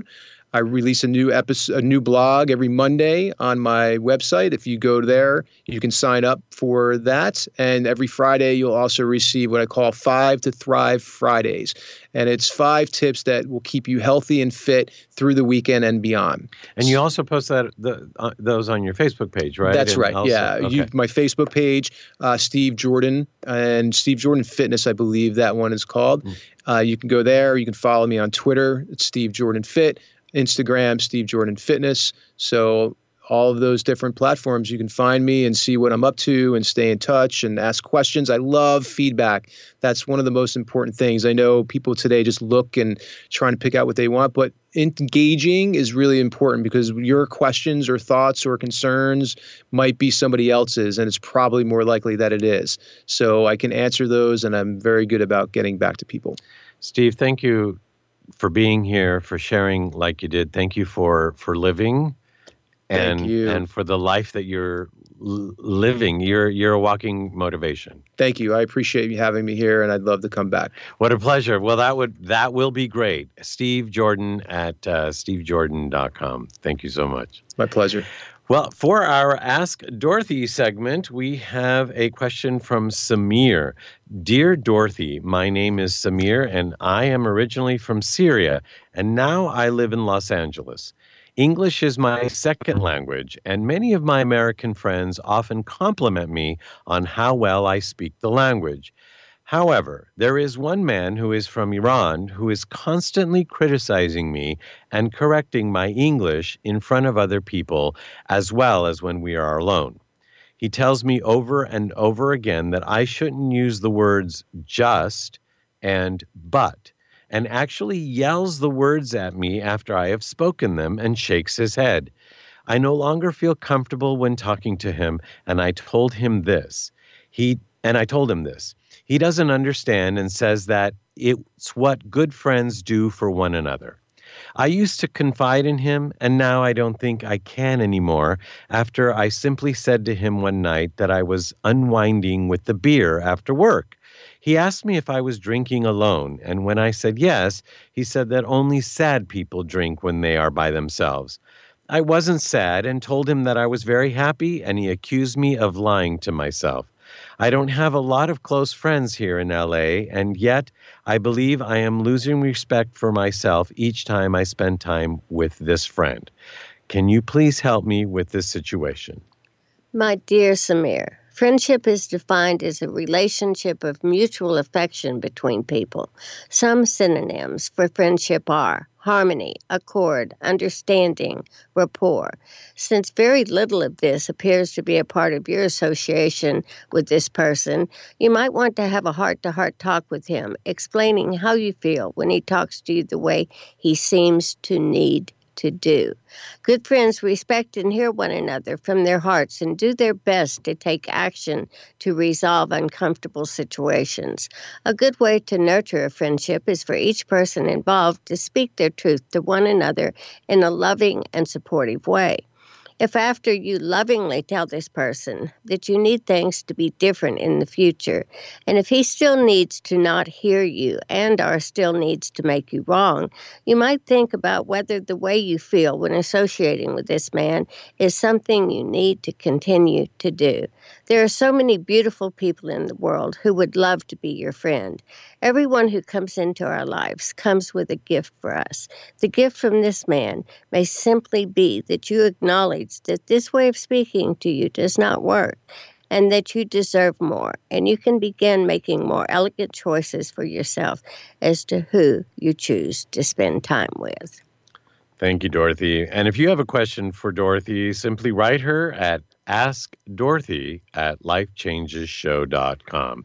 I release a new episode, a new blog every Monday on my website. If you go there, you can sign up for that. And every Friday, you'll also receive what I call Five to Thrive Fridays. And it's five tips that will keep you healthy and fit through the weekend and beyond. And you also post that the, uh, those on your Facebook page, right? That's and right. Also, yeah. okay. You, my Facebook page, uh, Steve Jordan, and Steve Jordan Fitness, I believe that one is called. Mm. Uh, you can go there. You can follow me on Twitter. It's Steve Jordan Fit. Instagram, Steve Jordan Fitness. So all of those different platforms, you can find me and see what I'm up to and stay in touch and ask questions. I love feedback. That's one of the most important things. I know people today just look and trying to pick out what they want, but engaging is really important because your questions or thoughts or concerns might be somebody else's, and it's probably more likely that it is. So I can answer those, and I'm very good about getting back to people. Steve, thank you for being here, for sharing like you did. Thank you for, for living. And, Thank you. and for the life that you're l- living. You're you're a walking motivation. Thank you. I appreciate you having me here, and I'd love to come back. What a pleasure. Well, that would that will be great. Steve Jordan at uh, steve jordan dot com. Thank you so much. My pleasure. Well, for our Ask Dorothy segment, we have a question from Samir. Dear Dorothy, my name is Samir, and I am originally from Syria, and now I live in Los Angeles. English is my second language, and many of my American friends often compliment me on how well I speak the language. However, there is one man who is from Iran who is constantly criticizing me and correcting my English in front of other people, as well as when we are alone. He tells me over and over again that I shouldn't use the words just and but, and actually yells the words at me after I have spoken them and shakes his head. I no longer feel comfortable when talking to him, and I told him this. He and I told him this. He doesn't understand and says that it's what good friends do for one another. I used to confide in him, and now I don't think I can anymore after I simply said to him one night that I was unwinding with the beer after work. He asked me if I was drinking alone, and when I said yes, he said that only sad people drink when they are by themselves. I wasn't sad and told him that I was very happy, and he accused me of lying to myself. I don't have a lot of close friends here in L A, and yet I believe I am losing respect for myself each time I spend time with this friend. Can you please help me with this situation? My dear Samir, friendship is defined as a relationship of mutual affection between people. Some synonyms for friendship are harmony, accord, understanding, rapport. Since very little of this appears to be a part of your association with this person, you might want to have a heart-to-heart talk with him, explaining how you feel when he talks to you the way he seems to need to do. Good friends respect and hear one another from their hearts and do their best to take action to resolve uncomfortable situations. A good way to nurture a friendship is for each person involved to speak their truth to one another in a loving and supportive way. If after you lovingly tell this person that you need things to be different in the future, and if he still needs to not hear you and or still needs to make you wrong, you might think about whether the way you feel when associating with this man is something you need to continue to do. There are so many beautiful people in the world who would love to be your friend. Everyone who comes into our lives comes with a gift for us. The gift from this man may simply be that you acknowledge that this way of speaking to you does not work and that you deserve more, and you can begin making more elegant choices for yourself as to who you choose to spend time with. Thank you, Dorothy. And if you have a question for Dorothy, simply write her at ask dorothy at life changes show dot com.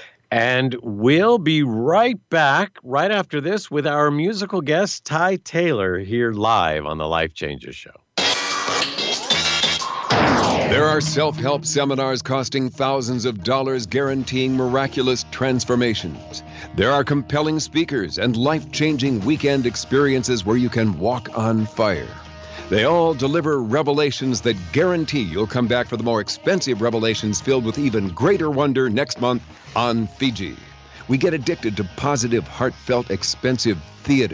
And we'll be right back right after this with our musical guest, Ty Taylor, here live on the Life Changes Show. There are self-help seminars costing thousands of dollars guaranteeing miraculous transformations. There are compelling speakers and life-changing weekend experiences where you can walk on fire. They all deliver revelations that guarantee you'll come back for the more expensive revelations filled with even greater wonder next month on Fiji. We get addicted to positive, heartfelt, expensive theater.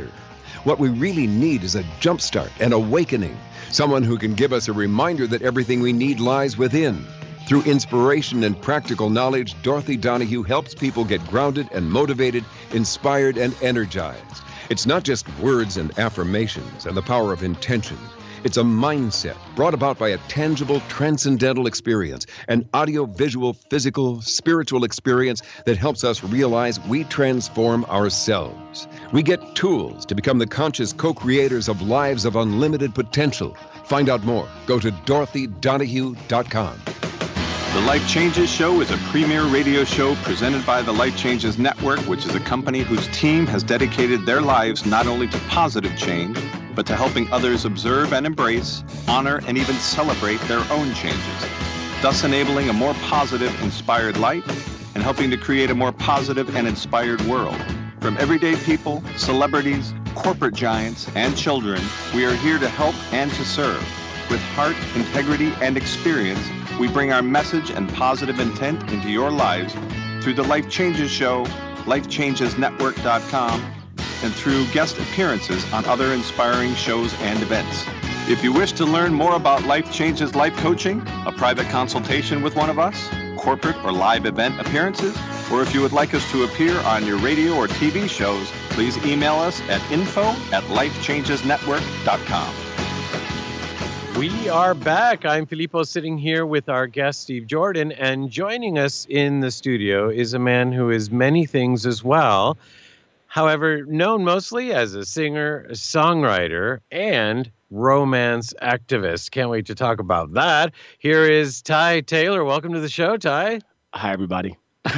What we really need is a jumpstart, an awakening, someone who can give us a reminder that everything we need lies within. Through inspiration and practical knowledge, Dorothy Donahue helps people get grounded and motivated, inspired and energized. It's not just words and affirmations and the power of intention. It's a mindset brought about by a tangible, transcendental experience, an audio-visual, physical, spiritual experience that helps us realize we transform ourselves. We get tools to become the conscious co-creators of lives of unlimited potential. Find out more. Go to dorothy donahue dot com. The Life Changes Show is a premier radio show presented by the Life Changes Network, which is a company whose team has dedicated their lives not only to positive change, but to helping others observe and embrace, honor, and even celebrate their own changes, thus enabling a more positive, inspired life and helping to create a more positive and inspired world. From everyday people, celebrities, corporate giants, and children, we are here to help and to serve. With heart, integrity, and experience, we bring our message and positive intent into your lives through the Life Changes Show, life changes network dot com, and through guest appearances on other inspiring shows and events. If you wish to learn more about Life Changes Life Coaching, a private consultation with one of us, corporate or live event appearances, or if you would like us to appear on your radio or T V shows, please email us at info at life changes network dot com. We are back. I'm Filippo, sitting here with our guest, Steve Jordan, and joining us in the studio is a man who is many things as well. However, known mostly as a singer, a songwriter, and romance activist. Can't wait to talk about that. Here is Ty Taylor. Welcome to the show, Ty. Hi, everybody.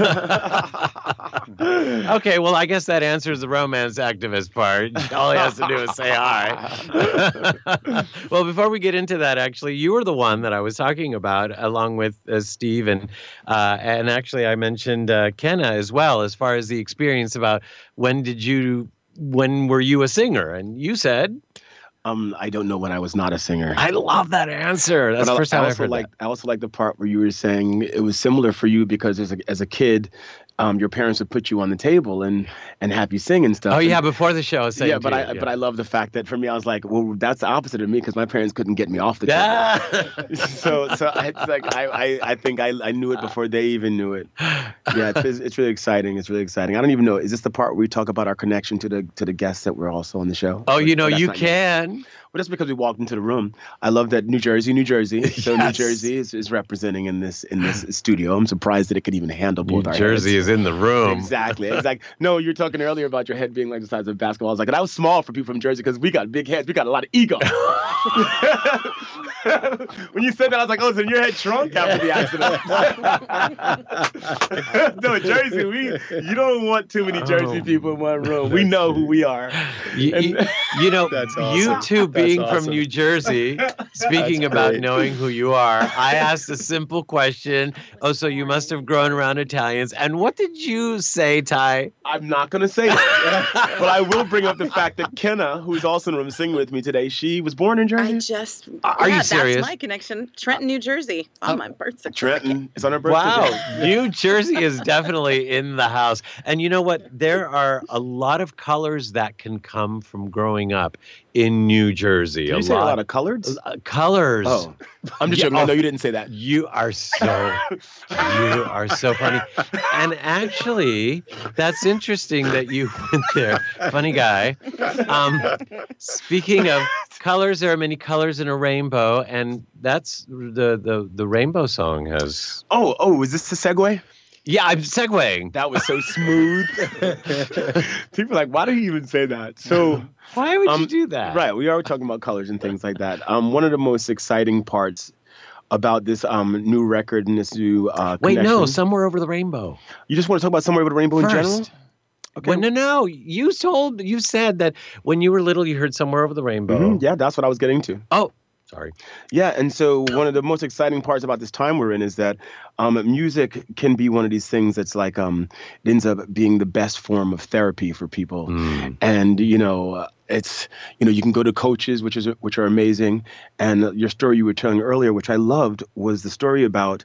Okay, well, I guess that answers the romance activist part. All he has to do is say hi. Well, before we get into that, actually, you were the one that I was talking about, along with uh, Steve, and uh, and actually I mentioned uh, Kenna as well, as far as the experience about when did you, when were you a singer? And you said... Um, I don't know when I was not a singer. I love that answer. That's but the first I, time I I've also heard like, that. I also like the part where you were saying it was similar for you because as a, as a kid, um, your parents would put you on the table and, and have you sing and stuff. Oh, and, yeah, before the show. Yeah, but you, I yeah. but I love the fact that for me, I was like, well, that's the opposite of me because my parents couldn't get me off the table. Yeah. so so I, it's like I, I, I think I, I knew it before they even knew it. Yeah, it's, it's really exciting. It's really exciting. I don't even know. Is this the part where we talk about our connection to the to the guests that were also on the show? Oh, you know, But that's you not can. Yet. Well, that's because we walked into the room. I love that New Jersey, New Jersey. So Yes. New Jersey is, is representing in this in this studio. I'm surprised that it could even handle both New our Jersey heads. is in the room. Exactly, exactly. No, you were talking earlier about your head being like the size of a basketball. I was like, that was small for people from Jersey because we got big heads. We got a lot of ego. When you said that, I was like, oh, so your head shrunk after the accident. No, Jersey, we you don't want too many Jersey Oh, people in one room. We know who we are. You, you, you know, That's you awesome. two being That's from awesome. New Jersey, speaking That's about great. knowing who you are, I asked a simple question. Oh, so you must have grown around Italians. And what did you say, Ty? I'm not going to say that. But I will bring up the fact that Kenna, who's also in the room singing with me today, she was born in Jersey. I just Are yeah, you serious? That's my connection. Trenton, New Jersey, on my birth certificate. Trenton is on her birthday. Wow, New Jersey is definitely in the house. And you know what? There are a lot of colors that can come from growing up in New Jersey. Did you say a lot of colors? uh, colors. Oh, I'm just Yeah, joking. I know oh. you didn't say that. You are so, you are so funny. And actually, that's interesting that you went there. Funny guy. Um, speaking of colors, there are many colors in a rainbow, and that's the the the rainbow song has. Oh, oh, is this the segue? Yeah, I'm segueing. That was so smooth. People are like, why do you even say that? So, Why would um, you do that? right, we are talking about colors and things like that. Um, one of the most exciting parts about this um new record and this new uh Wait, no, connection- Somewhere Over the Rainbow. You just want to talk about Somewhere Over the Rainbow in general? First. Well, no, no. You told, you said that when you were little, you heard Somewhere Over the Rainbow. Mhm, yeah, that's what I was getting to. Oh, sorry. Yeah, and so one of the most exciting parts about this time we're in is that um, music can be one of these things that's like um, it ends up being the best form of therapy for people. Mm. And you know, uh, it's you know you can go to coaches, which is which are amazing. And your story you were telling earlier, which I loved, was the story about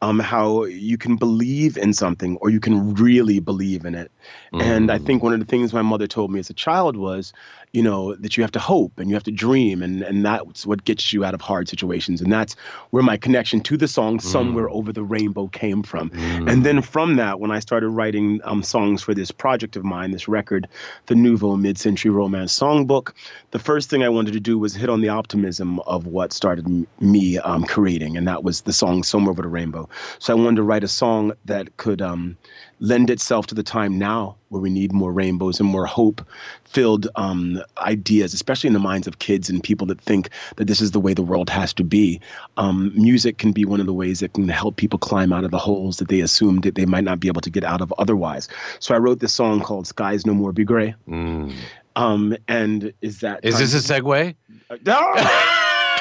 um, how you can believe in something or you can really believe in it. Mm. And I think one of the things my mother told me as a child was, you know, that you have to hope and you have to dream, and, and that's what gets you out of hard situations. And that's where my connection to the song mm. Somewhere Over the Rainbow came from. Mm. And then from that, when I started writing um, songs for this project of mine, this record, the Nouveau Mid-Century Romance Songbook, the first thing I wanted to do was hit on the optimism of what started m- me um, creating, and that was the song Somewhere Over the Rainbow. So I wanted to write a song that could um, lend itself to the time now where we need more rainbows and more hope-filled um, ideas, especially in the minds of kids and people that think that this is the way the world has to be. Um, music can be one of the ways that can help people climb out of the holes that they assumed that they might not be able to get out of otherwise. So I wrote this song called Skies No More Be Gray. Mm. Um, and is that... Is this a segue? Uh, no!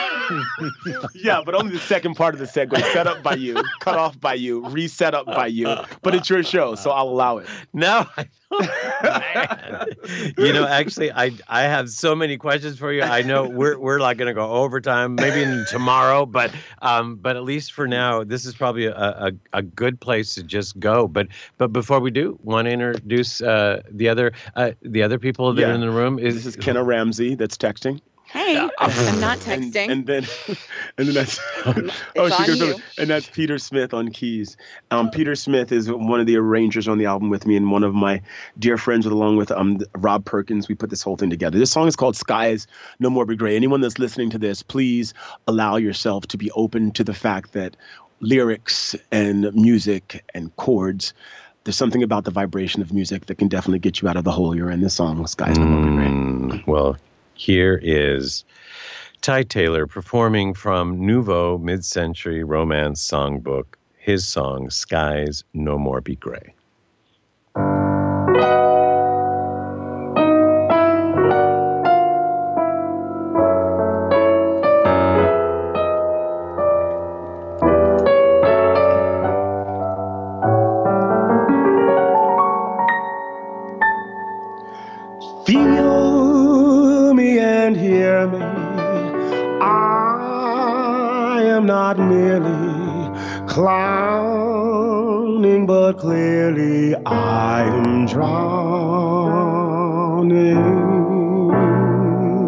Yeah, but only the second part of the segue, set up by you, cut off by you, reset up by you. But it's your show, so I'll allow it. No, I Man. You know, actually, I I have so many questions for you. I know we're we're like going to go overtime, maybe tomorrow, but um, but at least for now, this is probably a, a, a good place to just go. But but before we do, want to introduce uh, the other uh, the other people that yeah. are in the room. Is this is Kenna Ramsey that's texting. Hey, I'm not texting. And, and then, and then that's oh, she goes over, and that's Peter Smith on keys. Um, Peter Smith is one of the arrangers on the album with me, and one of my dear friends, along with um Rob Perkins. We put this whole thing together. This song is called "Skies No More Be Gray." Anyone that's listening to this, please allow yourself to be open to the fact that lyrics and music and chords. There's something about the vibration of music that can definitely get you out of the hole you're in. This song, "Skies No More Be Gray." Mm, well. Here is Ty Taylor performing from Nouveau Mid-Century Romance Songbook, his song, Skies No More Be Gray. Clowning, but clearly I am drowning.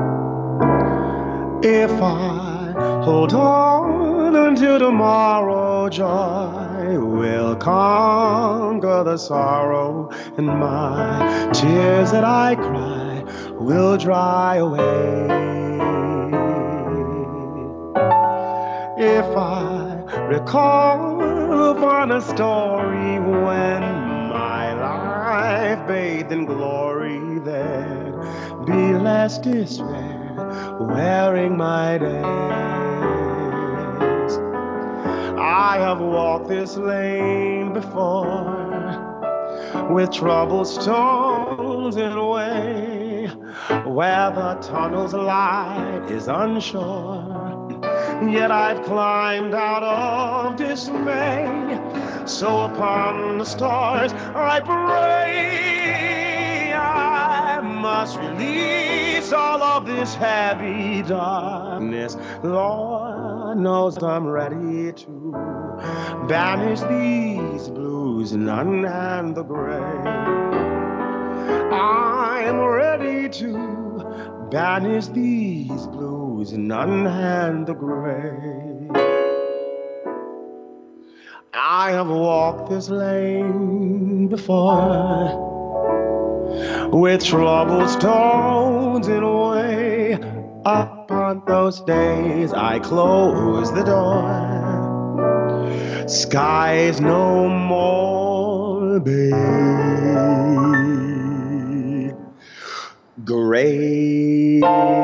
If I hold on until tomorrow, joy will conquer the sorrow, and my tears that I cry will dry away. If I recall upon a story when my life bathed in glory, there'd be less despair wearing my days. I have walked this lane before with troubled stones in a way where the tunnel's light is unsure. Yet I've climbed out of dismay. So upon the stars I pray. I must release all of this heavy darkness. Lord knows I'm ready to banish these blues and unhand the gray. I am ready to banish these blues and unhand the gray. I have walked this lane before with troubled stones in a way. Upon those days I close the door. Skies no more be gray.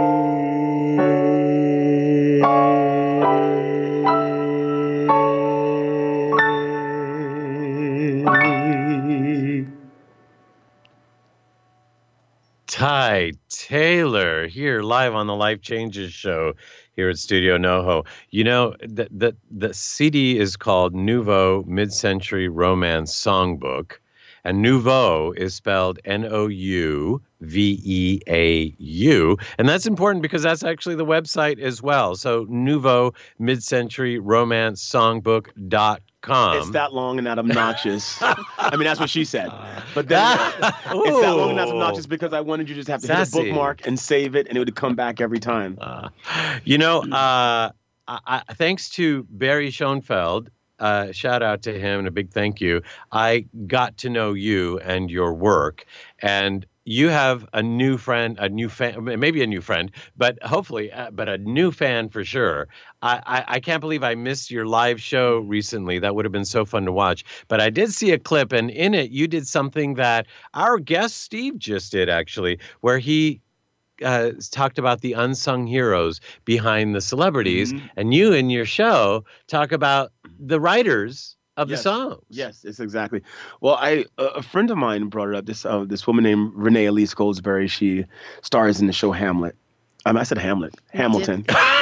Ty Taylor here live on the Life Changes show here at Studio NoHo. You know, the, the, the C D is called Nouveau Mid-Century Romance Songbook. And Nouveau is spelled N O U V E A U. And that's important because that's actually the website as well. So Nouveau Mid-Century Romance Songbook dot com. It's that long and that obnoxious. I mean, that's what she said. But then it's that long and that's obnoxious because I wanted you to just have to Sassy. hit a bookmark and save it, and it would come back every time. Uh, you know, uh, I, I, thanks to Barry Schoenfeld, uh, shout out to him and a big thank you, I got to know you and your work. And you have a new friend, a new fan, maybe a new friend, but hopefully, uh, but a new fan for sure. I, I, I can't believe I missed your live show recently. That would have been so fun to watch. But I did see a clip, and in it, you did something that our guest Steve just did, actually, where he uh, talked about the unsung heroes behind the celebrities. Mm-hmm. And you, in your show, talk about the writers of yes. the songs. Yes, it's exactly. Well, I uh, a friend of mine brought it up. This uh, this woman named Renee Elise Goldsberry. She stars in the show Hamlet. Um, I said Hamlet. Hamilton.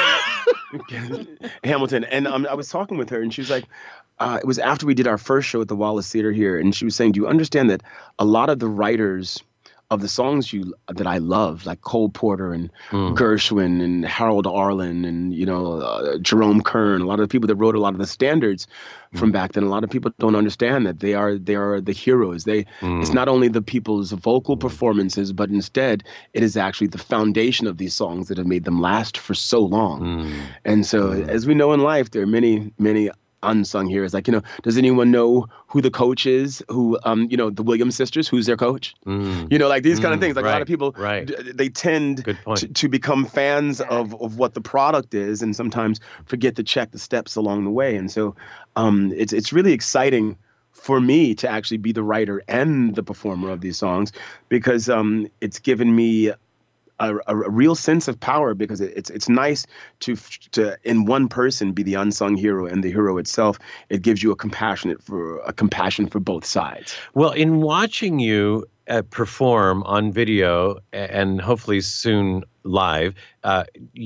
Hamilton. And um, I was talking with her, and she was like, uh, it was after we did our first show at the Wallace Theater here, and she was saying, do you understand that a lot of the writers of the songs you that I love, like Cole Porter and mm. Gershwin and Harold Arlen and, you know, uh, Jerome Kern, a lot of the people that wrote a lot of the standards mm. from back then, a lot of people don't understand that they are they are the heroes. They mm. It's not only the people's vocal performances, but instead it is actually the foundation of these songs that have made them last for so long. Mm. And so, mm. as we know in life, there are many, many unsung heroes. Like, you know, does anyone know who the coach is? Who, um, you know, the Williams sisters, who's their coach? Mm. You know, like these mm, kind of things. Like right, a lot of people, right. d- they tend to, to become fans yeah. of, of what the product is, and sometimes forget to check the steps along the way. And so, um, it's it's really exciting for me to actually be the writer and the performer of these songs, because um, it's given me A, a, a real sense of power, because it, it's it's nice to to in one person be the unsung hero and the hero itself. It gives you a compassionate for a compassion for both sides. Well, in watching you uh, perform on video and hopefully soon live, uh,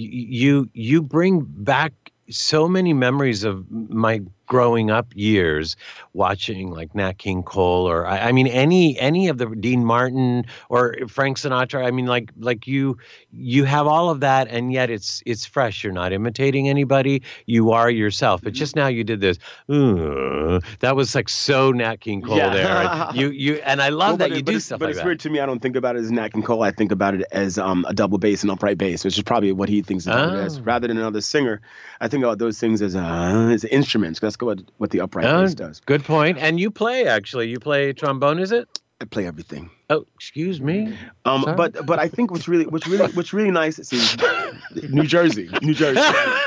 you you bring back so many memories of my growing up years watching like Nat King Cole, or I, I mean any any of the Dean Martin or Frank Sinatra. I mean, like like you you have all of that, and yet it's it's fresh. You're not imitating anybody. You are yourself. But just now you did this. Uh, that was like so Nat King Cole yeah. there. You you and I love well, that you it, do it's, stuff but like it's that. weird to me. I don't think about it as Nat King Cole. I think about it as um, a double bass and upright bass, which is probably what he thinks of oh. it as, rather than another singer. I think about those things as uh, as instruments. That's what what the upright oh, bass does. Good point. And you play, actually. You play trombone, is it? I play everything. Oh, excuse me. Um, Sorry. but but I think what's really what's really what's really nice is New Jersey, New Jersey.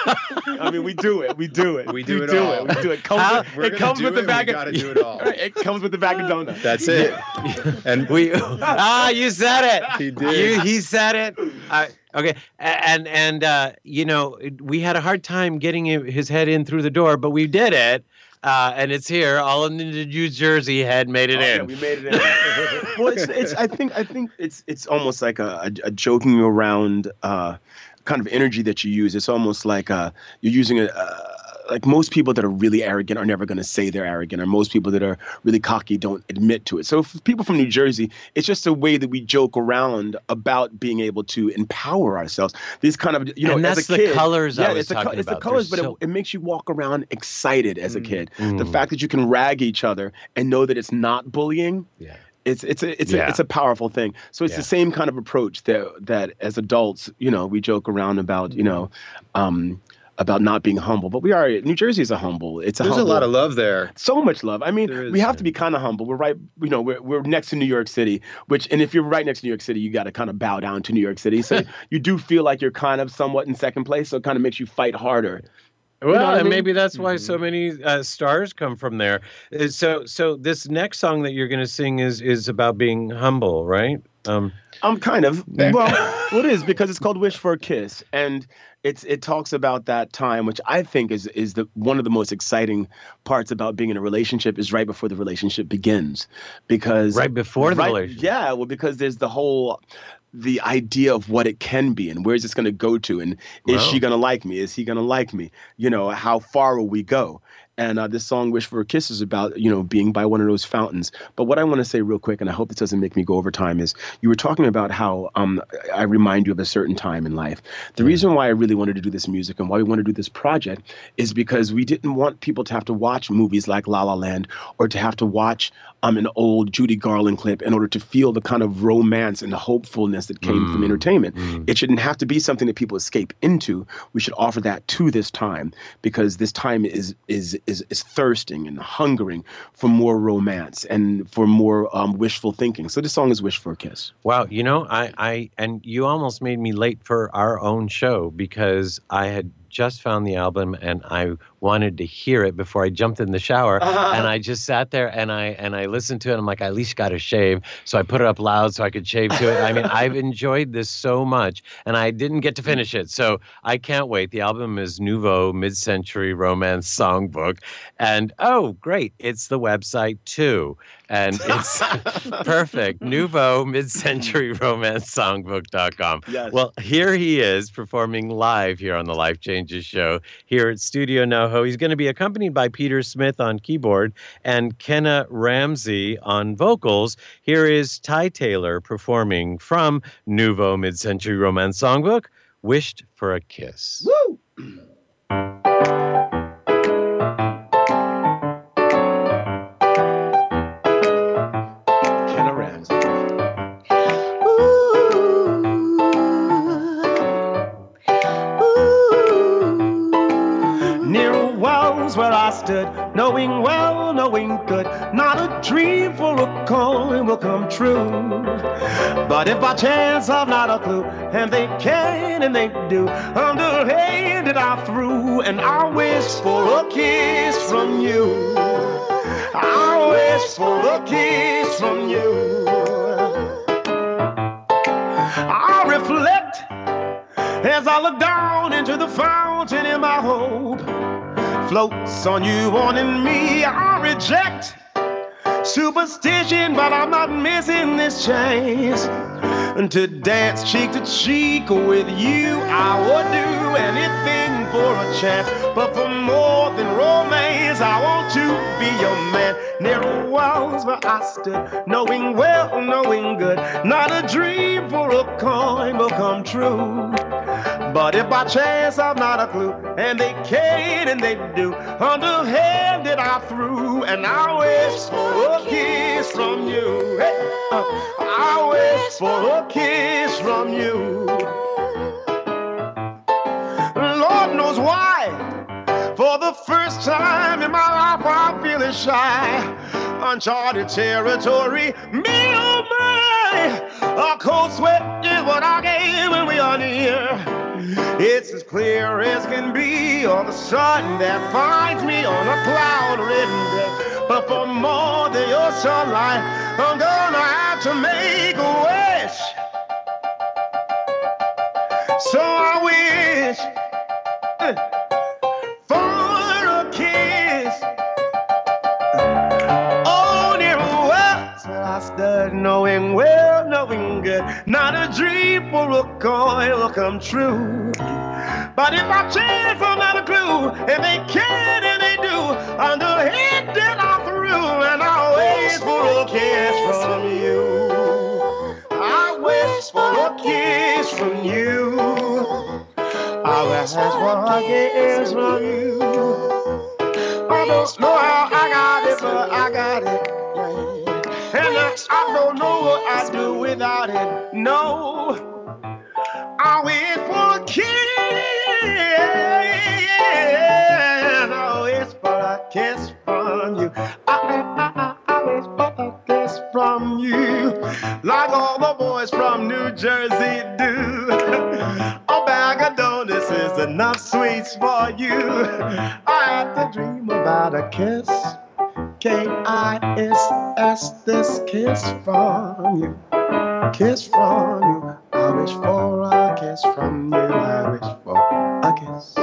I mean, we do it, we do it, we do we it do all. it, we do it. Comes How, with, it comes with it, the bag we of. gotta do it all. It comes with the bag of donuts. That's it. And we ah, you said it. He did. You, he said it. I, okay, and and uh, you know, we had a hard time getting his head in through the door, but we did it. Uh, and it's here. All in the New Jersey head made it oh, in. Yeah, we made it in. Well, it's, it's. I think. I think it's. It's almost like a, a, a joking around uh, kind of energy that you use. It's almost like uh, you're using a. Uh, like most people that are really arrogant are never going to say they're arrogant, or most people that are really cocky don't admit to it. So for people from New Jersey, it's just a way that we joke around about being able to empower ourselves. These kind of, you know, and that's as a kid, the colors yeah, I was it's the, talking it's about. the colors, They're but so... it, it makes you walk around excited as a kid. Mm. The fact that you can rag each other and know that it's not bullying. Yeah. It's it's a it's yeah. a it's a powerful thing. So it's yeah. the same kind of approach that that as adults, you know, we joke around about, you know, um, about not being humble, but we are. New Jersey is a humble. It's a There's humble, a lot of love there. So much love. I mean, There is, we have yeah. to be kind of humble. We're right. You know, we're we're next to New York City, which, and if you're right next to New York City, you got to kind of bow down to New York City. So you do feel like you're kind of somewhat in second place. So it kind of makes you fight harder. Well, You know what I and mean? maybe that's why so many uh, stars come from there. Uh, So, so this next song that you're going to sing is is about being humble, right? Um, Um, kind of. Well, well, it is, because it's called "Wish for a Kiss," and it's it talks about that time, which I think is is the one of the most exciting parts about being in a relationship is right before the relationship begins, because right before the right, relationship. yeah, well, because there's the whole. The idea of what it can be and where's this going to go to, and is Wow. she going to like me? Is he going to like me? You know, how far will we go? And uh, this song, Wish for a Kiss, is about, you know, being by one of those fountains. But what I want to say real quick, and I hope this doesn't make me go over time, is you were talking about how um, I remind you of a certain time in life. The reason why I really wanted to do this music and why we want to do this project is because we didn't want people to have to watch movies like La La Land or to have to watch um, an old Judy Garland clip in order to feel the kind of romance and the hopefulness that came mm. from entertainment. Mm. It shouldn't have to be something that people escape into. We should offer that to this time, because this time is is is is thirsting and hungering for more romance and for more um, wishful thinking. So this song is Wish for a Kiss. Wow, you know, I, I and you almost made me late for our own show because I had just found the album and I wanted to hear it before I jumped in the shower. Uh-huh. And I just sat there and I and I listened to it. I'm like, I at least got to shave. So I put it up loud so I could shave to it. I mean, I've enjoyed this so much and I didn't get to finish it. So I can't wait. The album is Nouveau Mid-Century Romance Songbook. And oh, great. It's the website too. And it's perfect. Nouveau Mid-Century Romance Songbook dot com. Yes. Well, here he is performing live here on the Life Changes Show here at Studio NoHo. He's going to be accompanied by Peter Smith on keyboard and Kenna Ramsey on vocals. Here is Ty Taylor performing from Nouveau Mid-Century Romance Songbook, Wished for a Kiss. Woo! Where I stood, knowing well, knowing good, not a dream for a calling will come true. But if by chance I've not a clue, and they can and they do, underhanded I through, and I wish for a kiss from you. I wish for a kiss from you. I reflect as I look down into the fountain in my hope. Floats on you, wanting me, I reject superstition, but I'm not missing this chance. And to dance cheek to cheek with you, I would do anything for a chance. But for more than romance, I want to be your man. Narrow walls where I stood, knowing well, knowing good, not a dream for a coin will come true. But if by chance I'm not a clue, and they can and they do, underhanded I through, and I wish for a kiss from you. Hey, uh, I wish for a kiss from you. Lord knows why, for the first time in my life I'm feeling shy. Uncharted territory, me oh my, a cold sweat is what I gain when we are near. It's as clear as can be on the sun that finds me on a cloud-ridden day. But for more than your sunlight, I'm gonna have to make a wish. So I wish uh, for a kiss. Oh, dear, well, so I stood knowing well, knowing good, not a dream for a coin will come true. But if I chance I'm not a clue, and they can and they do, underhanded I through, and I wish for a kiss from you. I wish for a kiss from you. I wish for a kiss from you. I don't know how I got it, but I got it. And I, I don't know what I'd do without it. No. I wait for a kiss. I wish for a kiss from you. I, I, I, I wish for a kiss from you. Like all the boys from New Jersey do. A bag of donuts is enough sweets for you. I have to dream about a kiss. K I S S, this kiss from you. Kiss from you. I wish for a kiss from you. I wish for a kiss.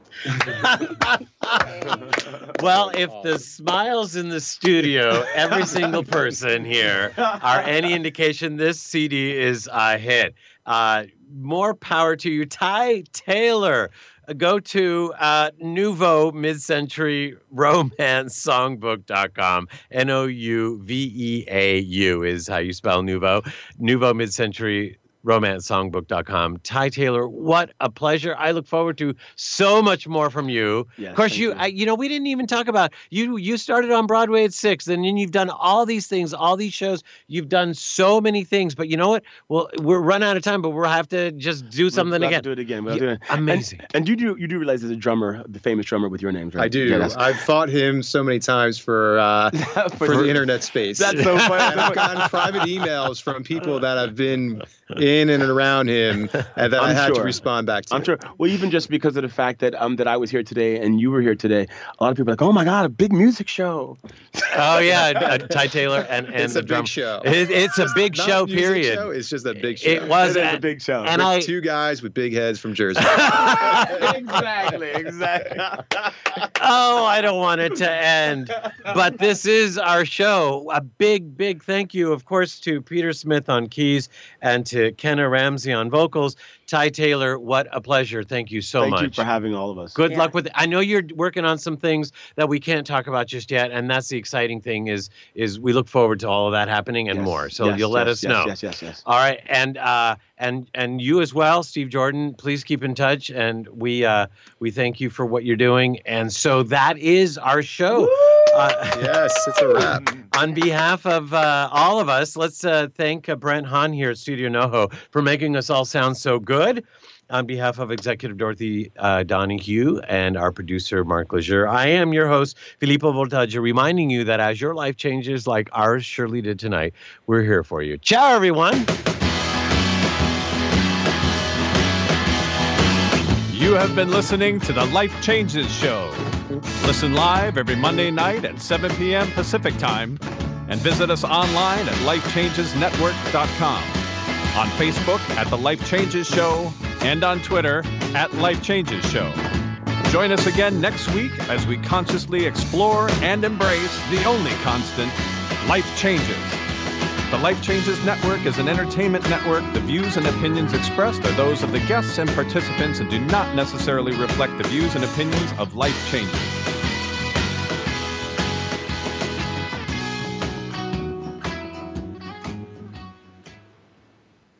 Well, if the smiles in the studio, every single person here, are any indication, this C D is a hit. Uh, more power to you. Ty Taylor. Go to uh, Nouveau Mid-Century Romance Songbook dot com. N O U V E A U is how you spell Nouveau. Nouveau Mid-Century Romance Songbook dot com. Ty Taylor, what a pleasure. I look forward to so much more from you. Yes, of course, you, you. I, you know, we didn't even talk about, you You started on Broadway at six, and then you've done all these things, all these shows. You've done so many things, but you know what? Well, we're run out of time, but we'll have to just do something we'll again. Have to do it again. We'll Yeah, do it. amazing. And, and you do you do realize there's a drummer, the famous drummer with your name, right? I do. Yeah, that's- I've fought him so many times for uh, for, For- the internet space. That's so funny. And I've gotten private emails from people that have been in and around him, and that I I'm had to sure. respond back to. I'm sure. Well, even just because of the fact that um that I was here today and you were here today, a lot of people are like, oh my God, a big music show. Oh, yeah, uh, Ty Taylor and, and It's the a big drum. show. It, it's a big Not show, a music period. show, it's just a big show. It was It is a and- big show. And With I, two guys with big heads from Jersey. exactly, exactly. oh, I don't want it to end. But this is our show. A big, big thank you, of course, to Peter Smith on keys and to Kenna Ramsey on vocals. Ty Taylor, what a pleasure. Thank you so Thank much. you for having all of us. Good Yeah. luck with it. I know you're working on some things that we can't talk about just yet, and that's the exciting thing is is we look forward to all of that happening and Yes, more. So yes, you'll let yes, us yes, know. Yes, yes, yes. All right, and uh, and and you as well, Steve Jordan. Please keep in touch, and we uh, we thank you for what you're doing. And so that is our show. Uh, Yes, it's a wrap. on behalf of uh, all of us, let's uh, thank uh, Brent Hahn here at Studio NoHo for making us all sound so good. On behalf of Executive Dorothy uh, Donahue and our producer, Mark Lejeune, I am your host, Filippo Voltaggio, reminding you that as your life changes like ours surely did tonight, we're here for you. Ciao, everyone. You have been listening to the Life Changes Show. Listen live every Monday night at seven p.m. Pacific Time and visit us online at life changes network dot com, on Facebook at The Life Changes Show, and on Twitter at Life Changes Show. Join us again next week as we consciously explore and embrace the only constant, life changes. The Life Changes Network is an entertainment network. The views and opinions expressed are those of the guests and participants and do not necessarily reflect the views and opinions of Life Changes.